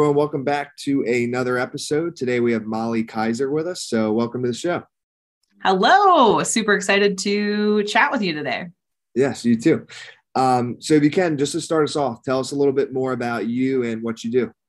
everyone. Welcome back to another episode. Today we have Molly Kaiser with us. So welcome to the show. Hello. Super excited to chat with you today. Yes, you too. So if you can, just to start us off, tell us a little bit more about you and what you do.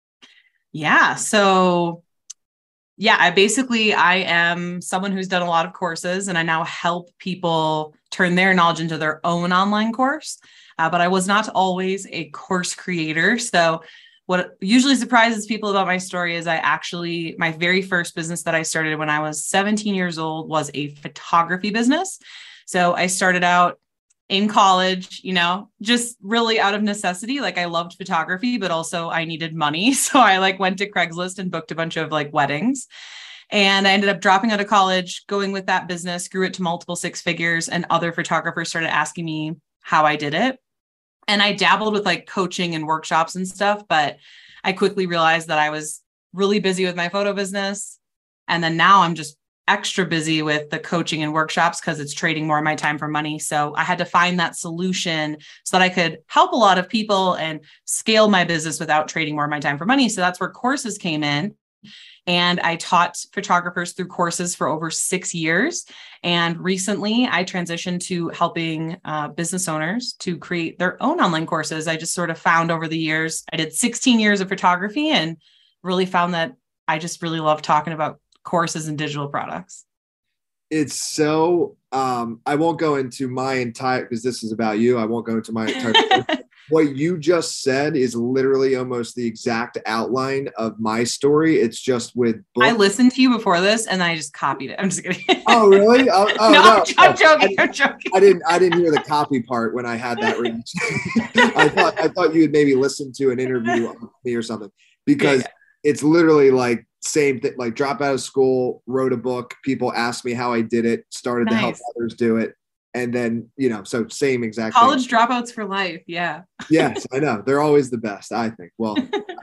I am someone who's done a lot of courses, and I now help people turn their knowledge into their own online course. But I was not always a course creator. So what usually surprises people about my story is my very first business that I started when I was 17 years old was a photography business. So I started out in college, just really out of necessity. Like, I loved photography, but also I needed money. So I went to Craigslist and booked a bunch of weddings. And I ended up dropping out of college, going with that business, grew it to multiple six figures, and other photographers started asking me how I did it. And I dabbled with coaching and workshops and stuff, but I quickly realized that I was really busy with my photo business. And then now I'm just extra busy with the coaching and workshops because it's trading more of my time for money. So I had to find that solution so that I could help a lot of people and scale my business without trading more of my time for money. So that's where courses came in. And I taught photographers through courses for over 6 years. And recently I transitioned to helping business owners to create their own online courses. I just sort of found over the years, I did 16 years of photography and really found that I just really love talking about courses and digital products. It's so, I won't go into my entire, because this is about you. I won't go into my entire What you just said is literally almost the exact outline of my story. It's just with books. I listened to you before this and I just copied it. I'm just kidding. Oh, really? No, I'm joking. I'm joking. I didn't hear the copy part when I had that written. I thought you had maybe listened to an interview of me or something, because it's literally same thing, drop out of school, wrote a book. People asked me how I did it, started to help others do it. And then, so same exact college thing. Dropouts for life. Yeah. Yes, I know. They're always the best, I think. Well,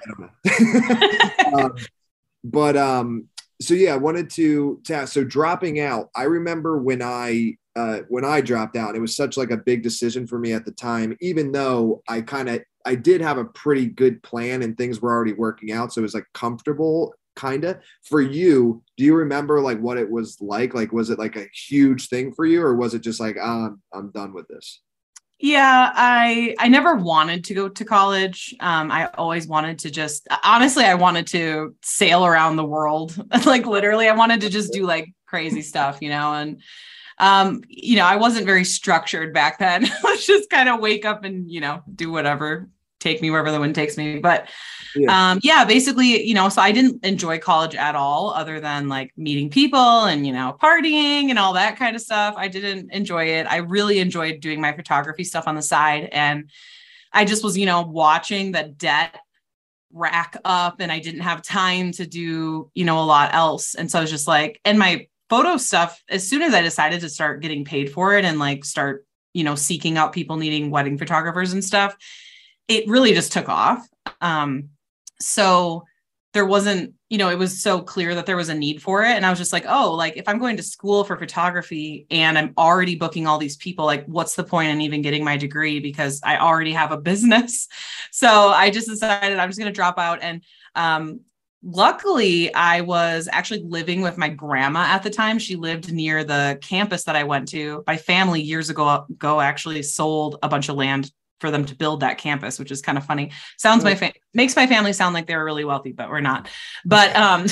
I don't know. So I wanted to ask, so dropping out, I remember when I dropped out, it was such a big decision for me at the time, even though I did have a pretty good plan and things were already working out. So it was comfortable. Kind of. For you, do you remember what it was like? Was it a huge thing for you, or was it just I'm done with this? Yeah, I never wanted to go to college. I always wanted to honestly, I wanted to sail around the world. Literally, I wanted to just do crazy stuff, and I wasn't very structured back then. Let's just kind of wake up and, do whatever, take me wherever the wind takes me. But basically, so I didn't enjoy college at all, other than meeting people and, partying and all that kind of stuff. I didn't enjoy it. I really enjoyed doing my photography stuff on the side. And I just was, watching the debt rack up, and I didn't have time to do, a lot else. And so I was just and my photo stuff, as soon as I decided to start getting paid for it and start, seeking out people needing wedding photographers and stuff, it really just took off. So there wasn't, it was so clear that there was a need for it. And I was just if I'm going to school for photography and I'm already booking all these people, what's the point in even getting my degree? Because I already have a business. So I just decided I'm just going to drop out. And, luckily I was actually living with my grandma at the time. She lived near the campus that I went to. My family years ago actually sold a bunch of land for them to build that campus, which is kind of funny. Makes my family sound like they were really wealthy, but we're not. But,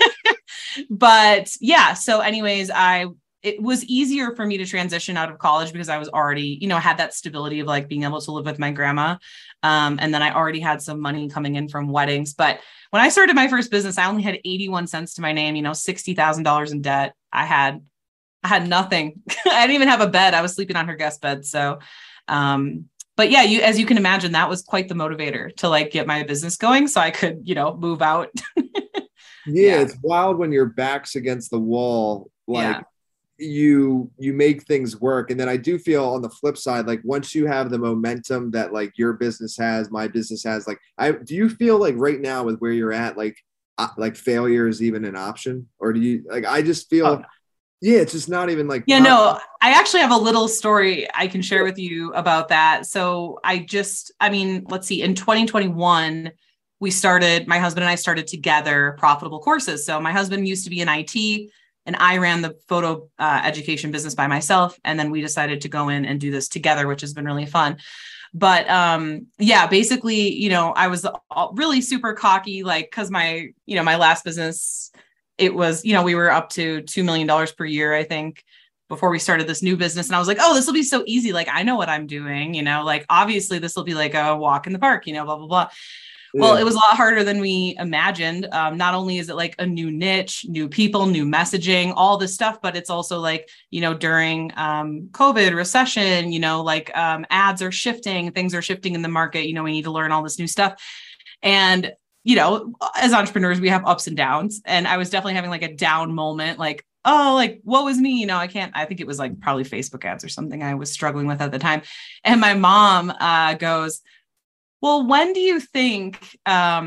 so anyways, it was easier for me to transition out of college because I was already, had that stability of being able to live with my grandma. And then I already had some money coming in from weddings. But when I started my first business, I only had 81 cents to my name, $60,000 in debt. I had nothing. I didn't even have a bed. I was sleeping on her guest bed. So, but yeah, as you can imagine, that was quite the motivator to get my business going so I could, move out. It's wild when your back's against the wall, you make things work. And then I do feel on the flip side, once you have the momentum that your business has, my business has, do you feel right now with where you're at, failure is even an option? Or do you I just feel it's just not even I actually have a little story I can share with you about that. So let's see, in 2021, my husband and I started together Profitable Courses. So my husband used to be in IT and I ran the photo education business by myself. And then we decided to go in and do this together, which has been really fun. But yeah, basically, you know, I was really super cocky, like, cause my last business, it was, you know, we were up to $2 million per year, I think, before we started this new business. And I was like, oh, this will be so easy. Like, I know what I'm doing, you know, like, obviously this will be like a walk in the park, you know, blah, blah, blah. Yeah. Well, it was a lot harder than we imagined. Not only is it like a new niche, new people, new messaging, all this stuff, but it's also like, you know, during COVID recession, you know, like ads are shifting, things are shifting in the market. You know, we need to learn all this new stuff. And, you know, as entrepreneurs, we have ups and downs. And I was definitely having like a down moment, like, oh, like, what was me? You know, I think it was like probably Facebook ads or something I was struggling with at the time. And my mom goes, well, when do you think, by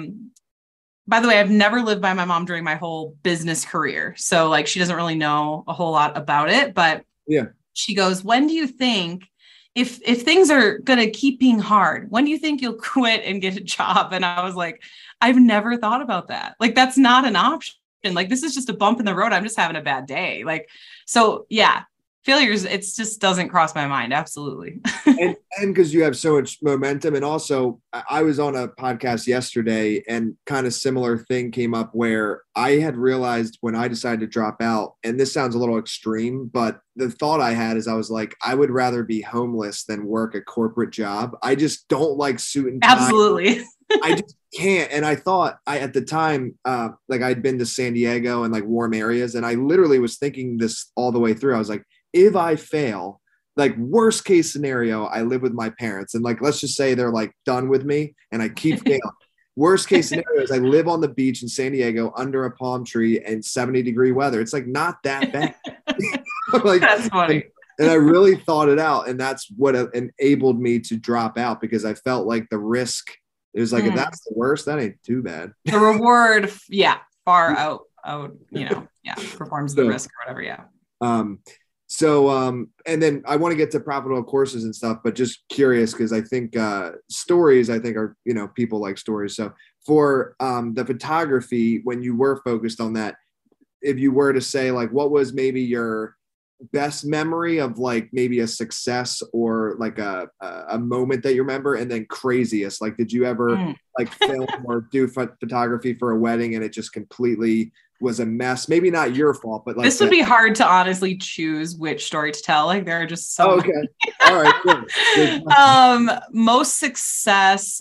the way, I've never lived by my mom during my whole business career. So like, she doesn't really know a whole lot about it, but yeah, she goes, when do you think, if things are going to keep being hard, when do you think you'll quit and get a job? And I was like, I've never thought about that. Like, that's not an option. Like, this is just a bump in the road. I'm just having a bad day. Like, so yeah. Failures, it just doesn't cross my mind. Absolutely. and because you have so much momentum. And also I was on a podcast yesterday and kind of similar thing came up where I had realized when I decided to drop out, and this sounds a little extreme, but the thought I had is I was like, I would rather be homeless than work a corporate job. I just don't like suit and tie. Absolutely. I just can't. And I thought at the time, like I'd been to San Diego and like warm areas. And I literally was thinking this all the way through. I was like, if I fail, like worst case scenario, I live with my parents and like, let's just say they're like done with me and I keep failing. Worst case scenario is I live on the beach in San Diego under a palm tree and 70-degree weather. It's like not that bad. Like, that's funny. And I really thought it out. And that's what enabled me to drop out because I felt like the risk, it was like, if that's the worst, that ain't too bad. The reward, yeah, far out, you know, yeah, performs the risk or whatever. Yeah. So, and then I want to get to Profitable Courses and stuff, but just curious, because I think stories, I think are, you know, people like stories. So for the photography, when you were focused on that, if you were to say like, what was maybe your best memory of like maybe a success or like a moment that you remember, and then craziest, like, did you ever like film or do photography for a wedding and it just completely was a mess? Maybe not your fault, but like this would be hard to honestly choose which story to tell. Like there are just so okay. All right. Good. Most success.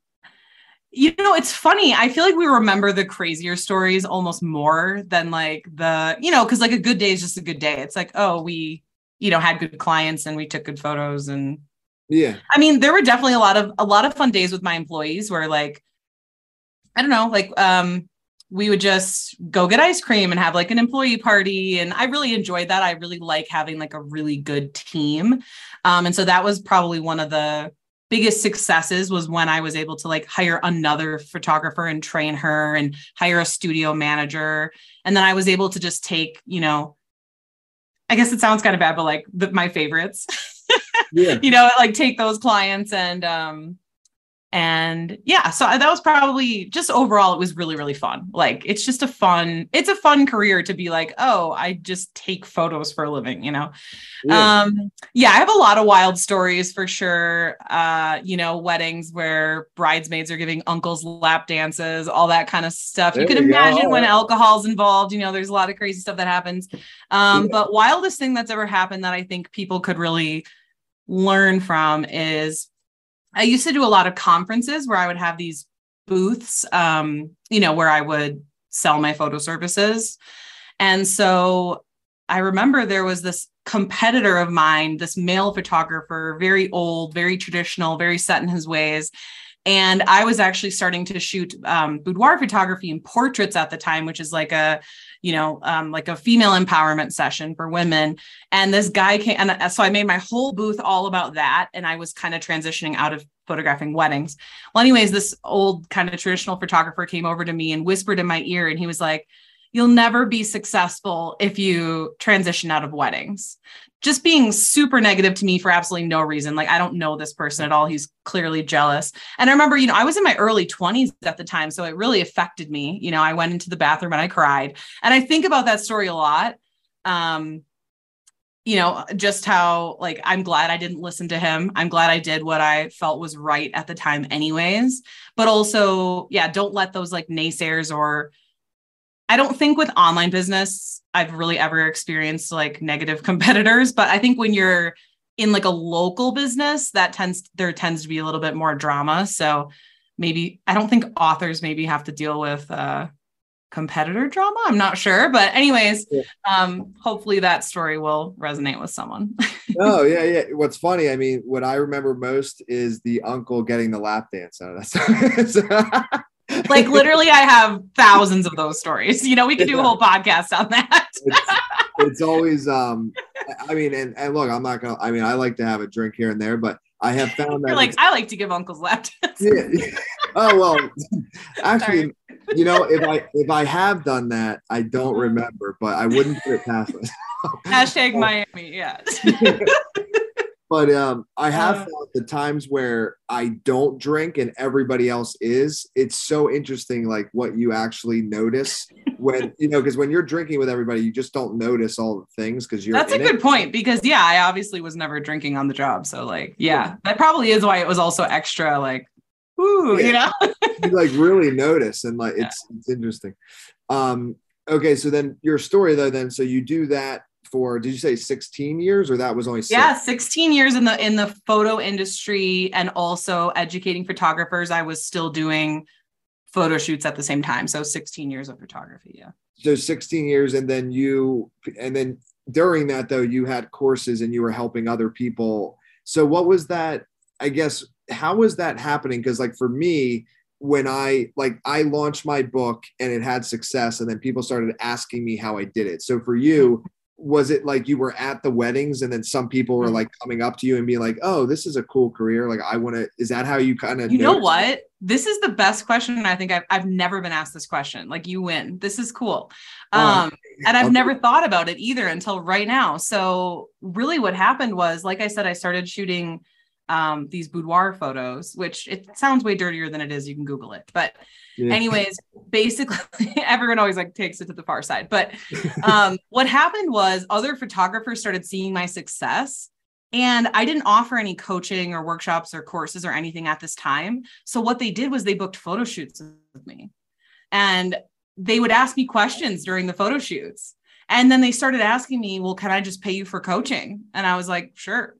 You know, it's funny. I feel like we remember the crazier stories almost more than like the, you know, because like a good day is just a good day. It's like, oh, we, you know, had good clients and we took good photos. And yeah, I mean, there were definitely a lot of fun days with my employees where like, I don't know, like we would just go get ice cream and have like an employee party. And I really enjoyed that. I really like having like a really good team. And so that was probably one of the biggest successes was when I was able to like hire another photographer and train her and hire a studio manager. And then I was able to just take, you know, I guess it sounds kind of bad, but like my favorites, yeah. You know, like take those clients and yeah, so that was probably just overall, it was really, really fun. Like, it's a fun career to be like, oh, I just take photos for a living, you know? Yeah. Yeah, I have a lot of wild stories for sure. You know, weddings where bridesmaids are giving uncles lap dances, all that kind of stuff. You can imagine when alcohol's involved, you know, there's a lot of crazy stuff that happens. But wildest thing that's ever happened that I think people could really learn from is I used to do a lot of conferences where I would have these booths, you know, where I would sell my photo services. And so I remember there was this competitor of mine, this male photographer, very old, very traditional, very set in his ways. And I was actually starting to shoot boudoir photography and portraits at the time, which is like a, you know, like a female empowerment session for women. And this guy came, and so I made my whole booth all about that. And I was kind of transitioning out of photographing weddings. Well, anyways, this old kind of traditional photographer came over to me and whispered in my ear, and he was like, you'll never be successful if you transition out of weddings. Just being super negative to me for absolutely no reason. Like, I don't know this person at all. He's clearly jealous. And I remember, I was in my early 20s at the time, so it really affected me. I went into the bathroom and I cried. And I think about that story a lot. Just how, like, I'm glad I didn't listen to him. I'm glad I did what I felt was right at the time anyways. But also, yeah, don't let those like naysayers, or I don't think with online business, I've really ever experienced like negative competitors. But I think when you're in like a local business, there tends to be a little bit more drama. So maybe, I don't think authors maybe have to deal with competitor drama. I'm not sure, but anyways, hopefully that story will resonate with someone. Oh yeah. What's funny, I mean, what I remember most is the uncle getting the lap dance out of that. Like, literally, I have thousands of those stories. We could do a whole podcast on that. It's always, I mean, and look, I'm not gonna, I mean, I like to have a drink here and there, but I have found that I like to give uncles lap dance. Yeah. Oh, well, actually, if I have done that, I don't remember, but I wouldn't put it past us. Hashtag Miami. Yeah. But I have found the times where I don't drink and everybody else is, it's so interesting, like what you actually notice when, because when you're drinking with everybody, you just don't notice all the things because you're. That's a good point, because I obviously was never drinking on the job. So like, that probably is why it was also extra like, ooh, you like really notice, and like, it's interesting. Okay. So then your story though, so you do that for, did you say 16 years, or that was only 6? 16 years in the photo industry, and also educating photographers. I was still doing photo shoots at the same time. So 16 years of photography. Yeah. So 16 years. And then during that though, you had courses and you were helping other people. So what was that, I guess, how was that happening? Cause like for me, when I launched my book and it had success, and then people started asking me how I did it. So for you, was it like you were at the weddings and then some people were like coming up to you and being like, oh, this is a cool career, like I want to, is that how you kind of know what, this is the best question. I think I've never been asked this question. Like, you win, this is cool. And I've never thought about it either until right now. So really what happened was, like I said, I started shooting these boudoir photos, which it sounds way dirtier than it is. You can Google it. But anyways, basically everyone always like takes it to the far side. But what happened was other photographers started seeing my success, and I didn't offer any coaching or workshops or courses or anything at this time. So what they did was they booked photo shoots with me, and they would ask me questions during the photo shoots. And then they started asking me, well, can I just pay you for coaching? And I was like, sure.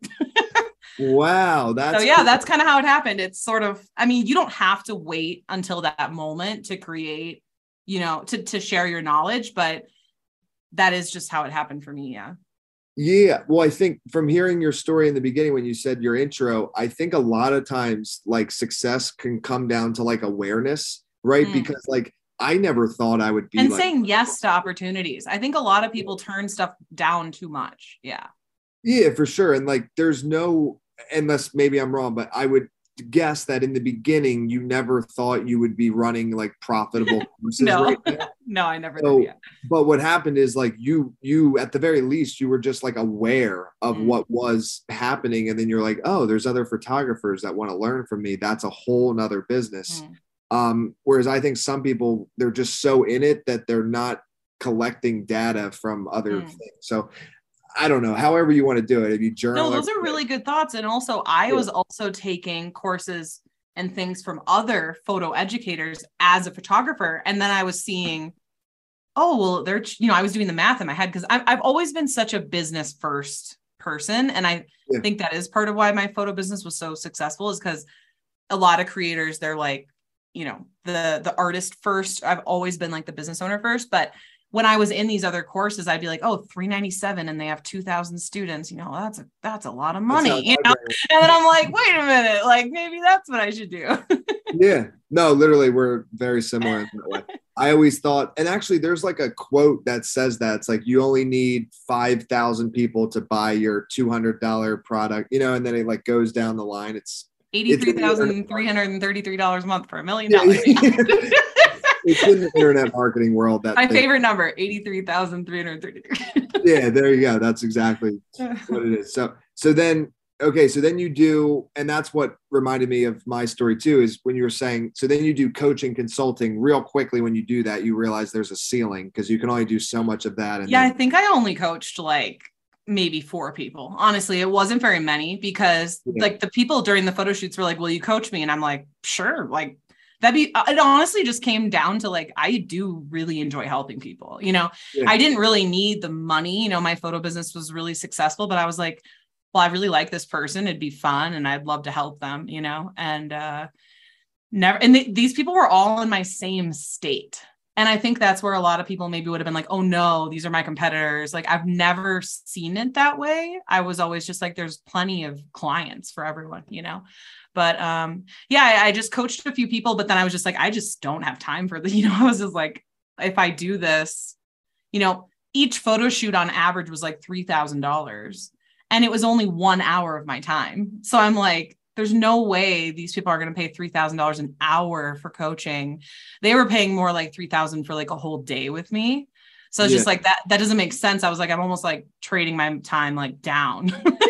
Wow. That's so, yeah, cool. That's kind of how it happened. It's sort of, I mean, you don't have to wait until that moment to create, to share your knowledge, but that is just how it happened for me. Yeah. Yeah. Well, I think from hearing your story in the beginning, when you said your intro, I think a lot of times like success can come down to like awareness, right? Because like, I never thought I would be and saying yes to opportunities. I think a lot of people turn stuff down too much. Yeah. Yeah, for sure. And like, there's no, unless maybe I'm wrong, but I would guess that in the beginning, you never thought you would be running like profitable courses. No, right now. No, I never did. Yeah. But what happened is like you at the very least, you were just like aware of what was happening. And then you're like, oh, there's other photographers that want to learn from me. That's a whole nother business. Whereas I think some people, they're just so in it that they're not collecting data from other things. So I don't know, however you want to do it. If you journal. No, those are really good thoughts. And also I was also taking courses and things from other photo educators as a photographer. And then I was seeing, oh, well, I was doing the math in my head, because I've always been such a business first person. And I think that is part of why my photo business was so successful, is because a lot of creators, they're like, the artist first. I've always been like the business owner first, but when I was in these other courses, I'd be like, oh, $397 and they have 2,000 students, that's a lot of money, And then I'm like, wait a minute, like maybe that's what I should do. Yeah, no, literally we're very similar in that way. I always thought, and actually there's like a quote that says that it's like, you only need 5,000 people to buy your $200 product, and then it like goes down the line. It's $83,333 a month for $1 million. it's in the internet marketing world that my favorite number, 83,333. Yeah, there you go. That's exactly what it is. So then, okay, so then you do, and that's what reminded me of my story too, is when you were saying, so then you do coaching, consulting real quickly. When you do that, you realize there's a ceiling because you can only do so much of that. And yeah, I think I only coached like maybe 4 people. Honestly, it wasn't very many because like the people during the photo shoots were like, will you coach me? And I'm like, sure. Like it honestly just came down to like, I do really enjoy helping people. I didn't really need the money. My photo business was really successful, but I was like, well, I really like this person. It'd be fun. And I'd love to help them, and these people were all in my same state. And I think that's where a lot of people maybe would have been like, oh no, these are my competitors. Like I've never seen it that way. I was always just like, there's plenty of clients for everyone, but I just coached a few people, but then I was just like, I just don't have time for the, I was just like, if I do this, each photo shoot on average was like $3,000 and it was only 1 hour of my time. So I'm like, there's no way these people are going to pay $3,000 an hour for coaching. They were paying more like $3,000 for like a whole day with me. So it's just like that doesn't make sense. I was like, I'm almost like trading my time like down,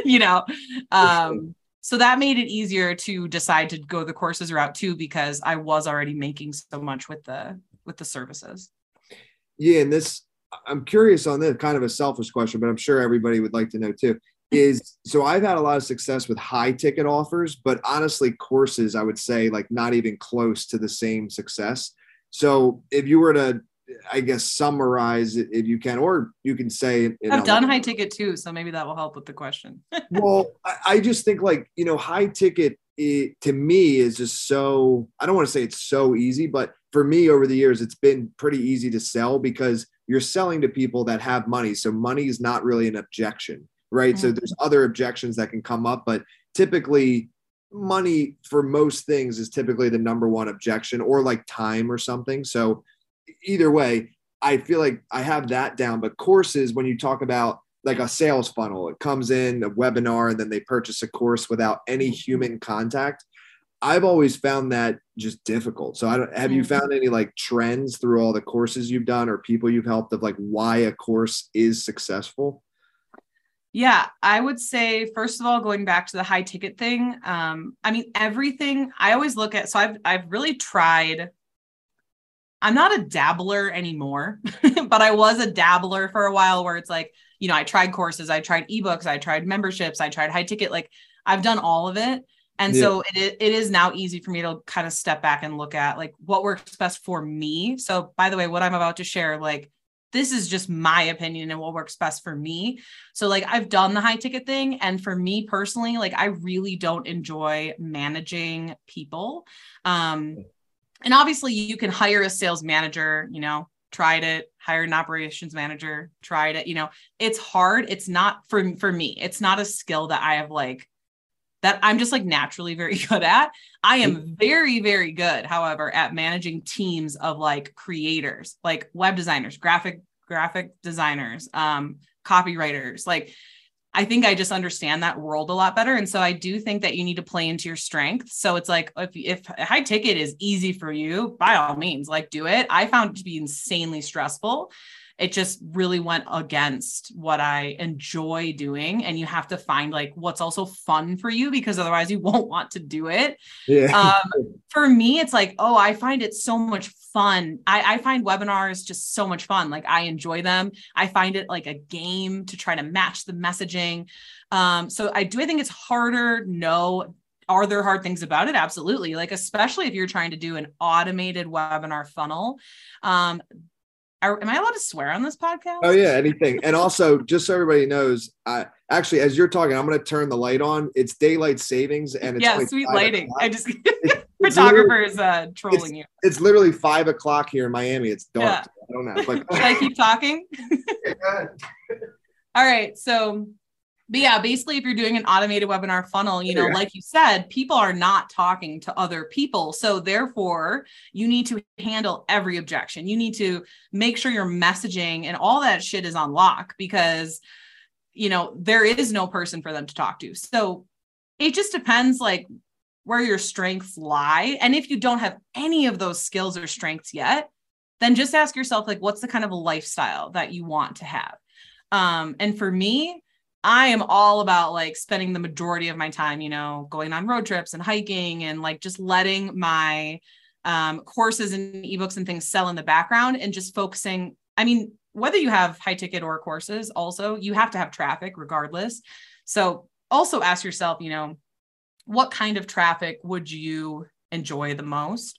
so that made it easier to decide to go the courses route too, because I was already making so much with the services. Yeah. And I'm curious on this, kind of a selfish question, but I'm sure everybody would like to know too. So I've had a lot of success with high ticket offers, but honestly, courses, I would say like not even close to the same success. So if you were to, I guess, summarize it, if you can, or you can say, I've done high ticket too. So maybe that will help with the question. Well, I just think like, high ticket to me is just so, I don't want to say it's so easy, but for me over the years, it's been pretty easy to sell because you're selling to people that have money. So money is not really an objection. Right. Mm-hmm. So there's other objections that can come up, but typically money for most things is typically the number one objection, or like time or something. So either way, I feel like I have that down. But courses, when you talk about like a sales funnel, it comes in a webinar and then they purchase a course without any human contact. I've always found that just difficult. So have you found any like trends through all the courses you've done or people you've helped of like why a course is successful? Yeah, I would say, first of all, going back to the high ticket thing, everything I always look at. So I've really tried. I'm not a dabbler anymore, but I was a dabbler for a while where it's like, I tried courses, I tried eBooks, I tried memberships, I tried high ticket. Like I've done all of it. And so it is now easy for me to kind of step back and look at like what works best for me. So by the way, what I'm about to share, like, this is just my opinion and what works best for me. So like I've done the high ticket thing. And for me personally, like I really don't enjoy managing people. And obviously you can hire a sales manager, tried it, hired an operations manager, tried it, it's hard. It's not for me. It's not a skill that I have like, that I'm just like naturally very good at. I am very, very good, however, at managing teams of like creators, like web designers, graphic designers, copywriters. Like, I think I just understand that world a lot better. And so I do think that you need to play into your strengths. So it's like, if high ticket is easy for you, by all means, like do it. I found it to be insanely stressful. It just really went against what I enjoy doing. And you have to find like what's also fun for you, because otherwise you won't want to do it. Yeah. For me, it's like, I find it so much fun. I find webinars just so much fun. Like I enjoy them. I find it like a game to try to match the messaging. So I think it's harder. No. Are there hard things about it? Absolutely. Like, especially if you're trying to do an automated webinar funnel. Am I allowed to swear on this podcast? Oh yeah, anything. And also, just so everybody knows, actually, as you're talking, I'm going to turn the light on. It's daylight savings, and it's sweet lighting. I just photographer is trolling you. It's literally 5 o'clock here in Miami. It's dark. Yeah. I don't know. But should I keep talking? All right. So, but yeah, basically, if you're doing an automated webinar funnel, like you said, people are not talking to other people. So therefore, you need to handle every objection. You need to make sure your messaging and all that shit is on lock, because, there is no person for them to talk to. So it just depends like where your strengths lie. And if you don't have any of those skills or strengths yet, then just ask yourself, like, what's the kind of lifestyle that you want to have? And for me, I am all about like spending the majority of my time, going on road trips and hiking and like just letting my courses and ebooks and things sell in the background and just focusing. I mean, whether you have high ticket or courses, also, you have to have traffic regardless. So also ask yourself, what kind of traffic would you enjoy the most?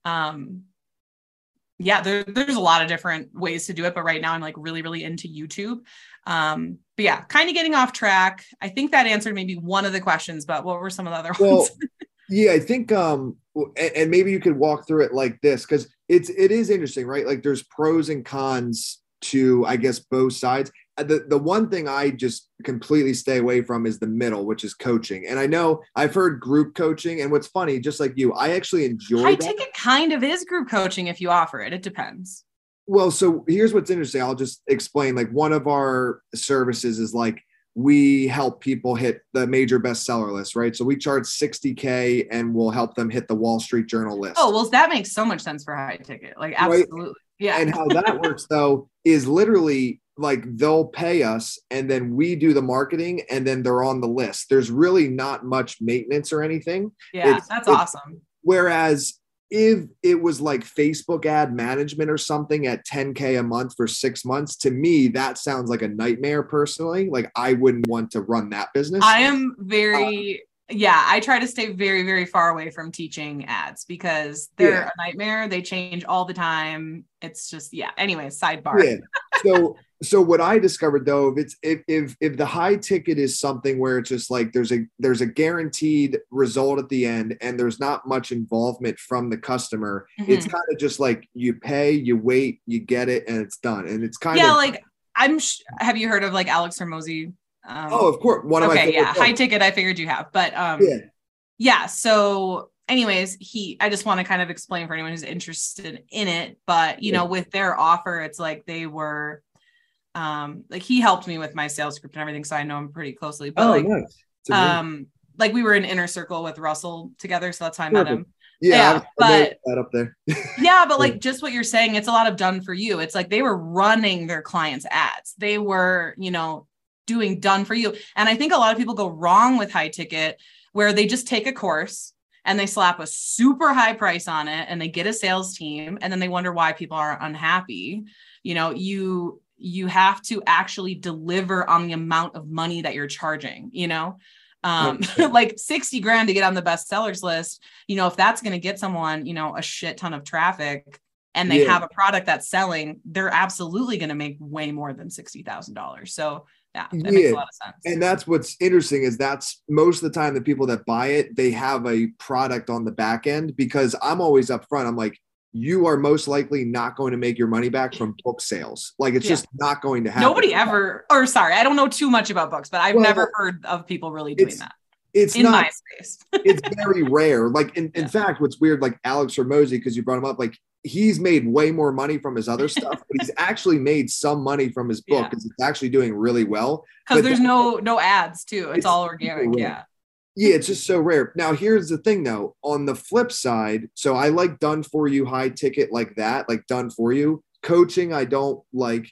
There's a lot of different ways to do it, but right now I'm like really, really into YouTube. But yeah, kind of getting off track. I think that answered maybe one of the questions, but what were some of the other ones? Yeah, I think, and maybe you could walk through it like this, because it is interesting, right? Like there's pros and cons to, I guess, both sides. The one thing I just completely stay away from is the middle, which is coaching. And I know I've heard group coaching, and what's funny, just like you, I actually enjoy high ticket kind of is group coaching if you offer it. It depends. Well, so here's what's interesting. I'll just explain. Like one of our services is like we help people hit the major bestseller list, right? So we charge $60K and we'll help them hit the Wall Street Journal list. Oh, well, that makes so much sense for high ticket. Like absolutely. Right? Yeah. And how that works though is literally like they'll pay us and then we do the marketing and then they're on the list. There's really not much maintenance or anything. Yeah, that's awesome. Whereas if it was like Facebook ad management or something at $10K a month for 6 months, to me, that sounds like a nightmare personally. Like I wouldn't want to run that business. I am I try to stay very, very far away from teaching ads because they're a nightmare. They change all the time. It's just, anyways, sidebar. Yeah. So what I discovered though, if the high ticket is something where it's just like there's a guaranteed result at the end and there's not much involvement from the customer, it's kind of just like you pay, you wait, you get it, and it's done. And it's kind of like have you heard of like Alex Hormozi? Of course, one of my favorite high ticket. I figured you have, but So anyways, I just want to kind of explain for anyone who's interested in it, but with their offer, it's like they were. Like he helped me with my sales script and everything, so I know him pretty closely. But nice. Like we were in Inner Circle with Russell together, so that's how I met him. Yeah, but that up there. But like just what you're saying, it's a lot of done for you. It's like they were running their clients' ads. They were, doing done for you. And I think a lot of people go wrong with high ticket, where they just take a course and they slap a super high price on it, and they get a sales team, and then they wonder why people are unhappy. You have to actually deliver on the amount of money that you're charging, like 60 grand to get on the bestsellers list. If that's going to get someone, a shit ton of traffic and they have a product that's selling, they're absolutely going to make way more than $60,000. So that makes a lot of sense. And that's what's interesting is that's most of the time the people that buy it, they have a product on the back end, because I'm always upfront. I'm like, you are most likely not going to make your money back from book sales. Like it's just not going to happen. Nobody ever, I don't know too much about books, but I've never heard of people really doing that. It's in my space. It's very rare. Like in fact, what's weird, like Alex Hormozi, because you brought him up, like he's made way more money from his other stuff, but he's actually made some money from his book because it's actually doing really well. Because there's no ads too. It's all organic. Yeah, it's just so rare. Now, here's the thing, though. On the flip side, so I like done for you high ticket like that, like done for you. Coaching, I don't like.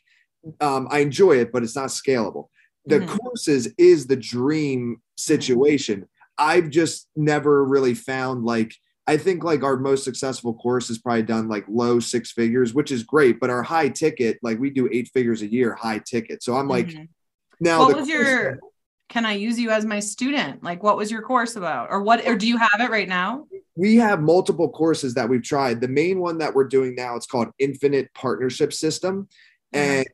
I enjoy it, but it's not scalable. The courses is the dream situation. I've just never really found like, I think like our most successful course is probably done like low 6 figures, which is great. But our high ticket, like we do 8 figures a year, high ticket. So I'm like, now what was your... Can I use you as my student? Like, what was your course about, or do you have it right now? We have multiple courses that we've tried. The main one that we're doing now, it's called Infinite Partnership System. And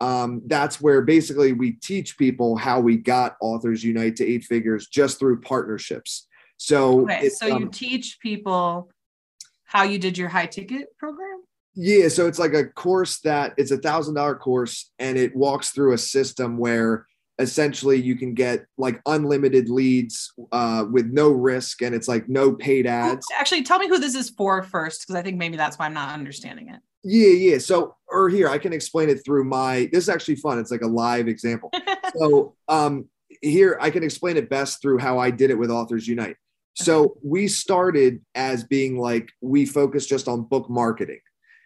that's where basically we teach people how we got Authors Unite to 8 figures just through partnerships. So, you teach people how you did your high ticket program? Yeah. So it's like a course that it's $1,000 course, and it walks through a system where essentially you can get like unlimited leads with no risk, and it's like no paid ads. Actually, tell me who this is for first, because I think maybe that's why I'm not understanding it. Yeah. So, or here, I can explain it through this is actually fun. It's like a live example. So here, I can explain it best through how I did it with Authors Unite. So we started as being like, we focus just on book marketing.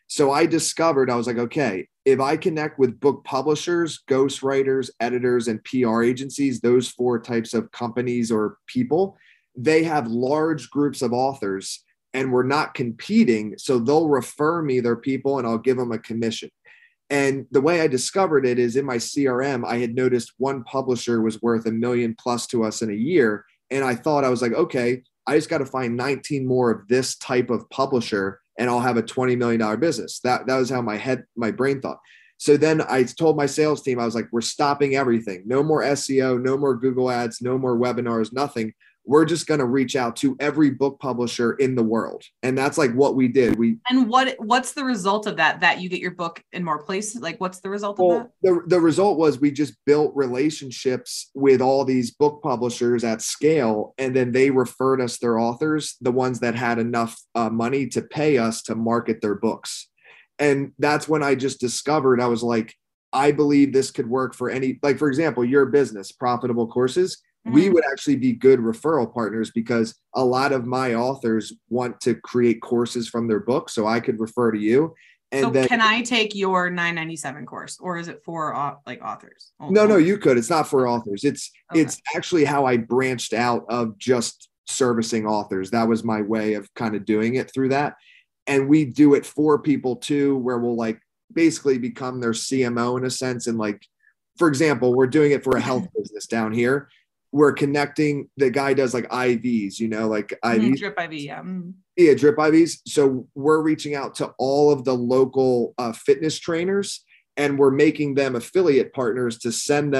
So I discovered, I was like, okay, if I connect with book publishers, ghostwriters, editors, and PR agencies, those 4 types of companies or people, they have large groups of authors and we're not competing. So they'll refer me their people and I'll give them a commission. And the way I discovered it is in my CRM, I had noticed one publisher was worth $1 million plus to us in a year. And I thought, I was like, okay, I just got to find 19 more of this type of publisher and I'll have a $20 million business. That was how my brain thought. So then I told my sales team, I was like, we're stopping everything. No more SEO, no more Google ads, no more webinars, nothing. We're just going to reach out to every book publisher in the world. And that's like what we did. And what's the result of that you get your book in more places? Like, what's the result of that? The result was we just built relationships with all these book publishers at scale. And then they referred us their authors, the ones that had enough money to pay us to market their books. And that's when I just discovered, I was like, I believe this could work for any, like, for example, your business, Profitable Courses. We would actually be good referral partners because a lot of my authors want to create courses from their book. So I could refer to you. And so then, can I take your $9.97 course, or is it for authors? No, you could. It's not for authors. It's actually how I branched out of just servicing authors. That was my way of kind of doing it through that. And we do it for people too, where we'll like basically become their CMO in a sense. And like, for example, we're doing it for a health business down here. We're connecting, the guy does like IVs, like IVs. Drip IV, yeah. Yeah, drip IVs. So we're reaching out to all of the local fitness trainers and we're making them affiliate partners to send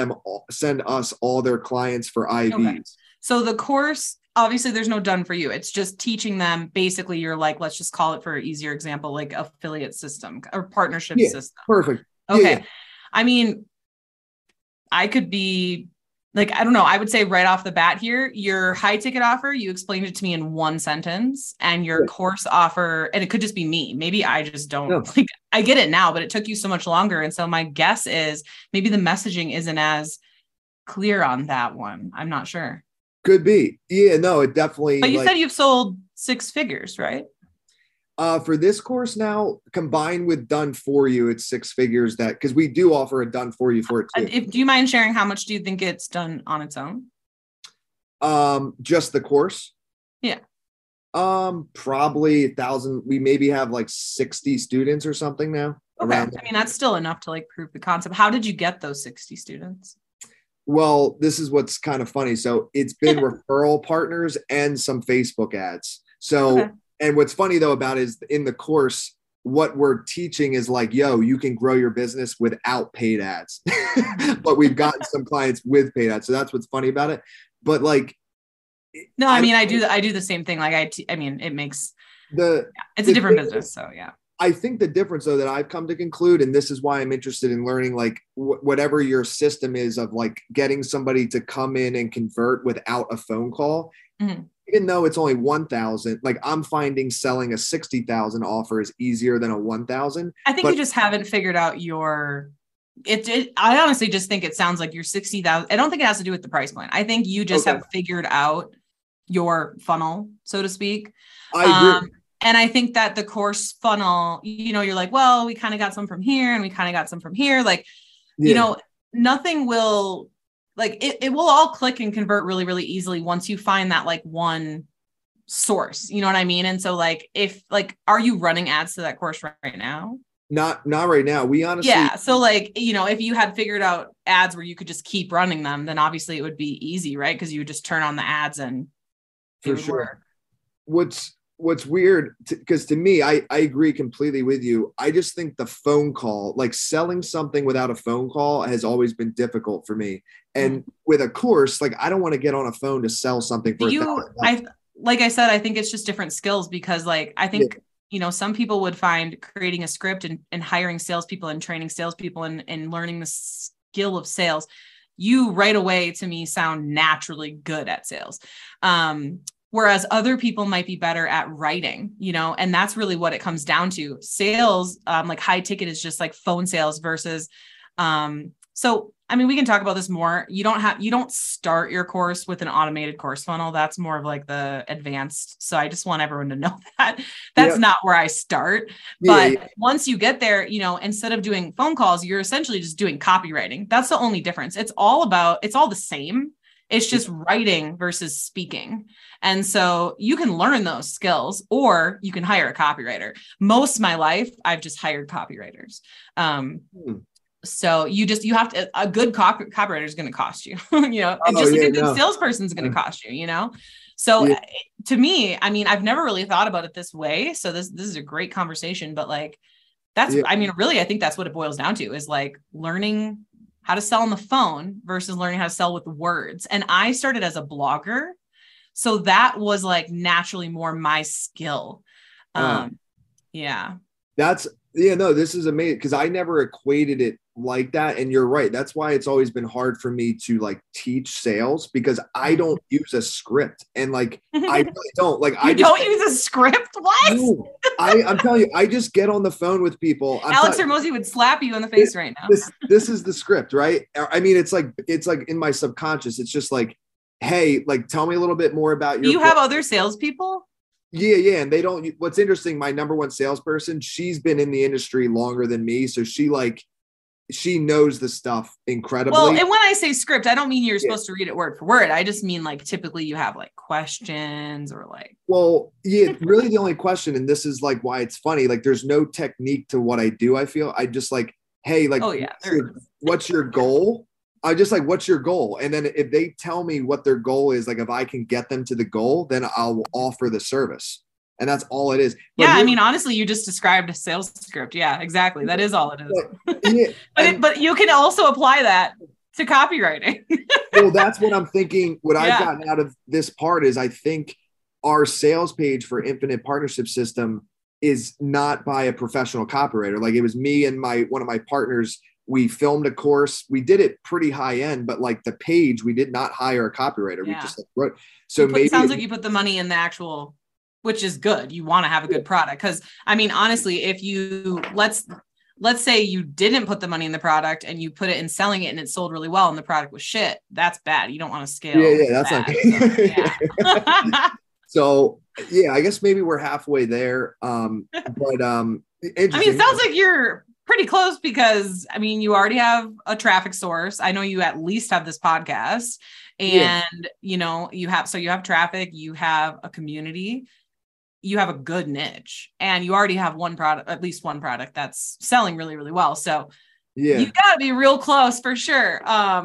us all their clients for IVs. Okay. So the course, obviously there's no done for you. It's just teaching them basically you're like, let's just call it for an easier example, like affiliate system or partnership system. Perfect. Okay. Yeah. I mean, I could be like, I don't know. I would say right off the bat here, your high ticket offer, you explained it to me in one sentence, and your course offer, and it could just be me. Maybe I just don't like, I get it now, but it took you so much longer. And so my guess is maybe the messaging isn't as clear on that one. I'm not sure. Could be. Yeah, no, it definitely. But you said you've sold 6 figures, right? For this course now, combined with done for you, it's 6 figures because we do offer a done for you for it too. Do you mind sharing how much do you think it's done on its own? Just the course? Yeah. Probably 1,000. We maybe have like 60 students or something now. Okay. I mean, that's still enough to like prove the concept. How did you get those 60 students? Well, this is what's kind of funny. So it's been referral partners and some Facebook ads. So, and what's funny though about it is in the course, what we're teaching is like, you can grow your business without paid ads, but we've gotten some clients with paid ads. So that's what's funny about it. But like, no, I mean, I do the same thing. Like I mean, it makes it's a different business. So yeah. I think the difference though that I've come to conclude, and this is why I'm interested in learning, like whatever your system is of like getting somebody to come in and convert without a phone call, even though it's only 1,000, like I'm finding selling a 60,000 offer is easier than a 1,000. I think you just haven't figured out I honestly just think it sounds like your 60,000. I don't think it has to do with the price point. I think you just have figured out your funnel, so to speak. I agree. And I think that the course funnel, you're like, well, we kind of got some from here and we kind of got some from here. Like, nothing will like, it will all click and convert really, really easily once you find that like one source, you know what I mean? And so like, are you running ads to that course right now? Not right now. We honestly. Yeah. So like, if you had figured out ads where you could just keep running them, then obviously it would be easy, right? Because you would just turn on the ads and for sure. What's weird, because to me, I agree completely with you. I just think the phone call, like selling something without a phone call has always been difficult for me. And with a course, like I don't want to get on a phone to sell something for like I said, I think it's just different skills because like, I think, some people would find creating a script and hiring salespeople and training salespeople and learning the skill of sales. You right away to me sound naturally good at sales. Whereas other people might be better at writing, and that's really what it comes down to. Sales, like high ticket is just like phone sales versus So, I mean, we can talk about this more. You don't start your course with an automated course funnel. That's more of like the advanced. So I just want everyone to know that that's not where I start. But once you get there, instead of doing phone calls, you're essentially just doing copywriting. That's the only difference. It's all the same. It's just writing versus speaking. And so you can learn those skills, or you can hire a copywriter. Most of my life, I've just hired copywriters. So you have to, a good copywriter is going to cost you, and just like a good salesperson is going to cost you, So to me, I mean, I've never really thought about it this way. So this is a great conversation, but like, I mean, really, I think that's what it boils down to, is like learning how to sell on the phone versus learning how to sell with words. And I started as a blogger. So that was like naturally more my skill. This is amazing, because I never equated it like that. And you're right. That's why it's always been hard for me to like teach sales, because I don't use a script. And like, I really don't like, I don't use a script. What? No, I'm telling you, I just get on the phone with people. Alex Hormozi would slap you in the face right now. This is the script, right? I mean, it's like in my subconscious. It's just like, hey, like, tell me a little bit more about your. You have other salespeople? Yeah. And they don't. What's interesting, my number one salesperson, she's been in the industry longer than me. So she knows the stuff incredibly. Well, and when I say script, I don't mean you're supposed to read it word for word. I just mean like typically you have like questions or like. Well, really the only question, and this is like why it's funny, like there's no technique to what I do. I feel I just like, hey, like, what's your goal? I just like, what's your goal? And then if they tell me what their goal is, like if I can get them to the goal, then I'll offer the service. And that's all it is. But I mean, honestly, you just described a sales script. Yeah, exactly. That is all it is. But you can also apply that to copywriting. Well, that's what I'm thinking. What I've gotten out of this part is I think our sales page for Infinite Partnership System is not by a professional copywriter. Like it was me and one of my partners. We filmed a course. We did it pretty high end, but like the page, we did not hire a copywriter. Yeah. We just like wrote. So it sounds like you put the money in the actual, which is good. You want to have a good product. Cause I mean, honestly, if you, let's say you didn't put the money in the product and you put it in selling it and it sold really well and the product was shit, that's bad. You don't want to scale. Yeah. That's not good. So I guess maybe we're halfway there. I mean, it sounds like you're pretty close, because I mean, you already have a traffic source. I know you at least have this podcast, and you have traffic, you have a community, you have a good niche, and you already have at least one product that's selling really, really well. So you gotta be real close for sure.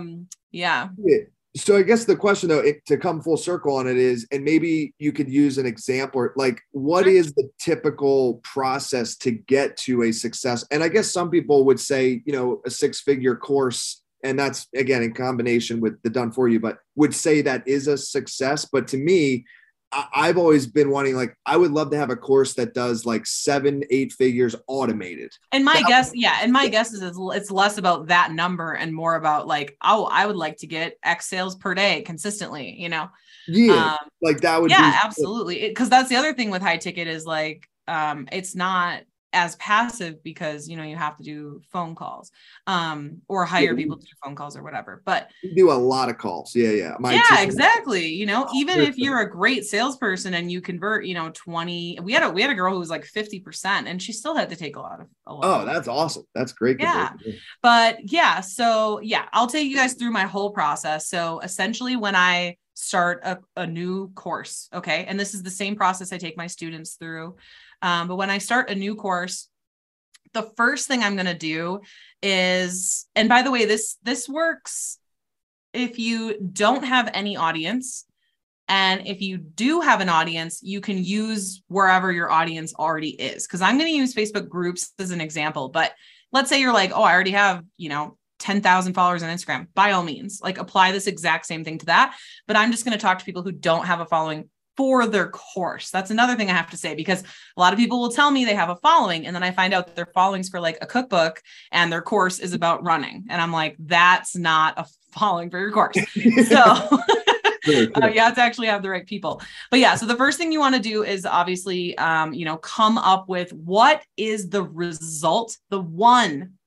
So I guess the question though, to come full circle on it is, and maybe you could use an example, like what is the typical process to get to a success? And I guess some people would say, a 6-figure course, and that's again, in combination with the done for you, but would say that is a success. But to me, I've always been wanting, like, I would love to have a course that does like 7-8 figures automated. And my guess is it's less about that number and more about like, I would like to get X sales per day consistently, like that would be absolutely. Because that's the other thing with high ticket is like, it's not as passive because, you have to do phone calls, or hire people to do phone calls or whatever, but you do a lot of calls. Exactly. Even if you're a great salesperson and you convert, 20, we had a girl who was like 50% and she still had to take a lot. Oh, that's awesome. That's great. But I'll take you guys through my whole process. So essentially when I start a new course, okay. And this is the same process I take my students through. But when I start a new course, the first thing I'm going to do is, and by the way, this works if you don't have any audience. And if you do have an audience, you can use wherever your audience already is. Cause I'm going to use Facebook groups as an example, but let's say you're like, oh, I already have, 10,000 followers on Instagram. By all means, like apply this exact same thing to that. But I'm just going to talk to people who don't have a following for their course. That's another thing I have to say, because a lot of people will tell me they have a following and then I find out their followings for like a cookbook and their course is about running. And I'm like, that's not a following for your course. So you have to actually have the right people. But so the first thing you want to do is obviously, come up with what is the result, the one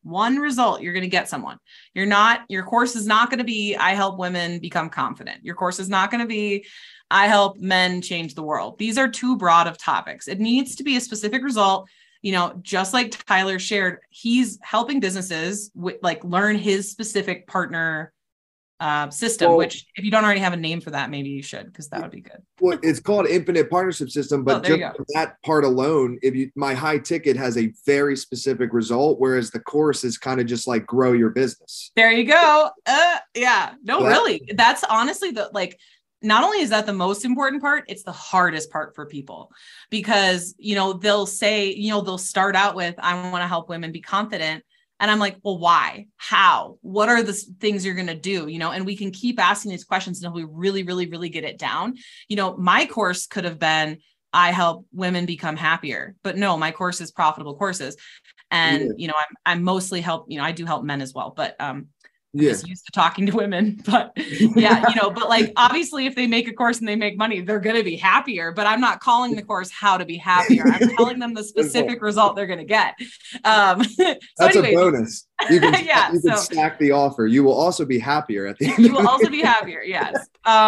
one result, you're going to get someone. Your course is not going to be, I help women become confident. Your course is not going to be, I help men change the world. These are too broad of topics. It needs to be a specific result. Just like Tyler shared, he's helping businesses learn his specific partner system, which if you don't already have a name for that, maybe you should, because that would be good. Well, it's called Infinite Partnership System, but just for that part alone, my high ticket has a very specific result, whereas the course is kind of just like grow your business. There you go. Really. That's honestly not only is that the most important part, it's the hardest part for people, because, they'll say, they'll start out with, I want to help women be confident. And I'm like, well, why? How? What are the things you're going to do? And we can keep asking these questions until we really, really, really get it down. My course could have been, I help women become happier, but no, my course is Profitable Courses. And, I'm mostly I do help men as well, but, I'm just used to talking to women, but obviously if they make a course and they make money, they're going to be happier, but I'm not calling the course how to be happier. I'm telling them the specific result they're going to get. That's a bonus. You can stack the offer. You will also be happier at the end. You will also be happier. Yes.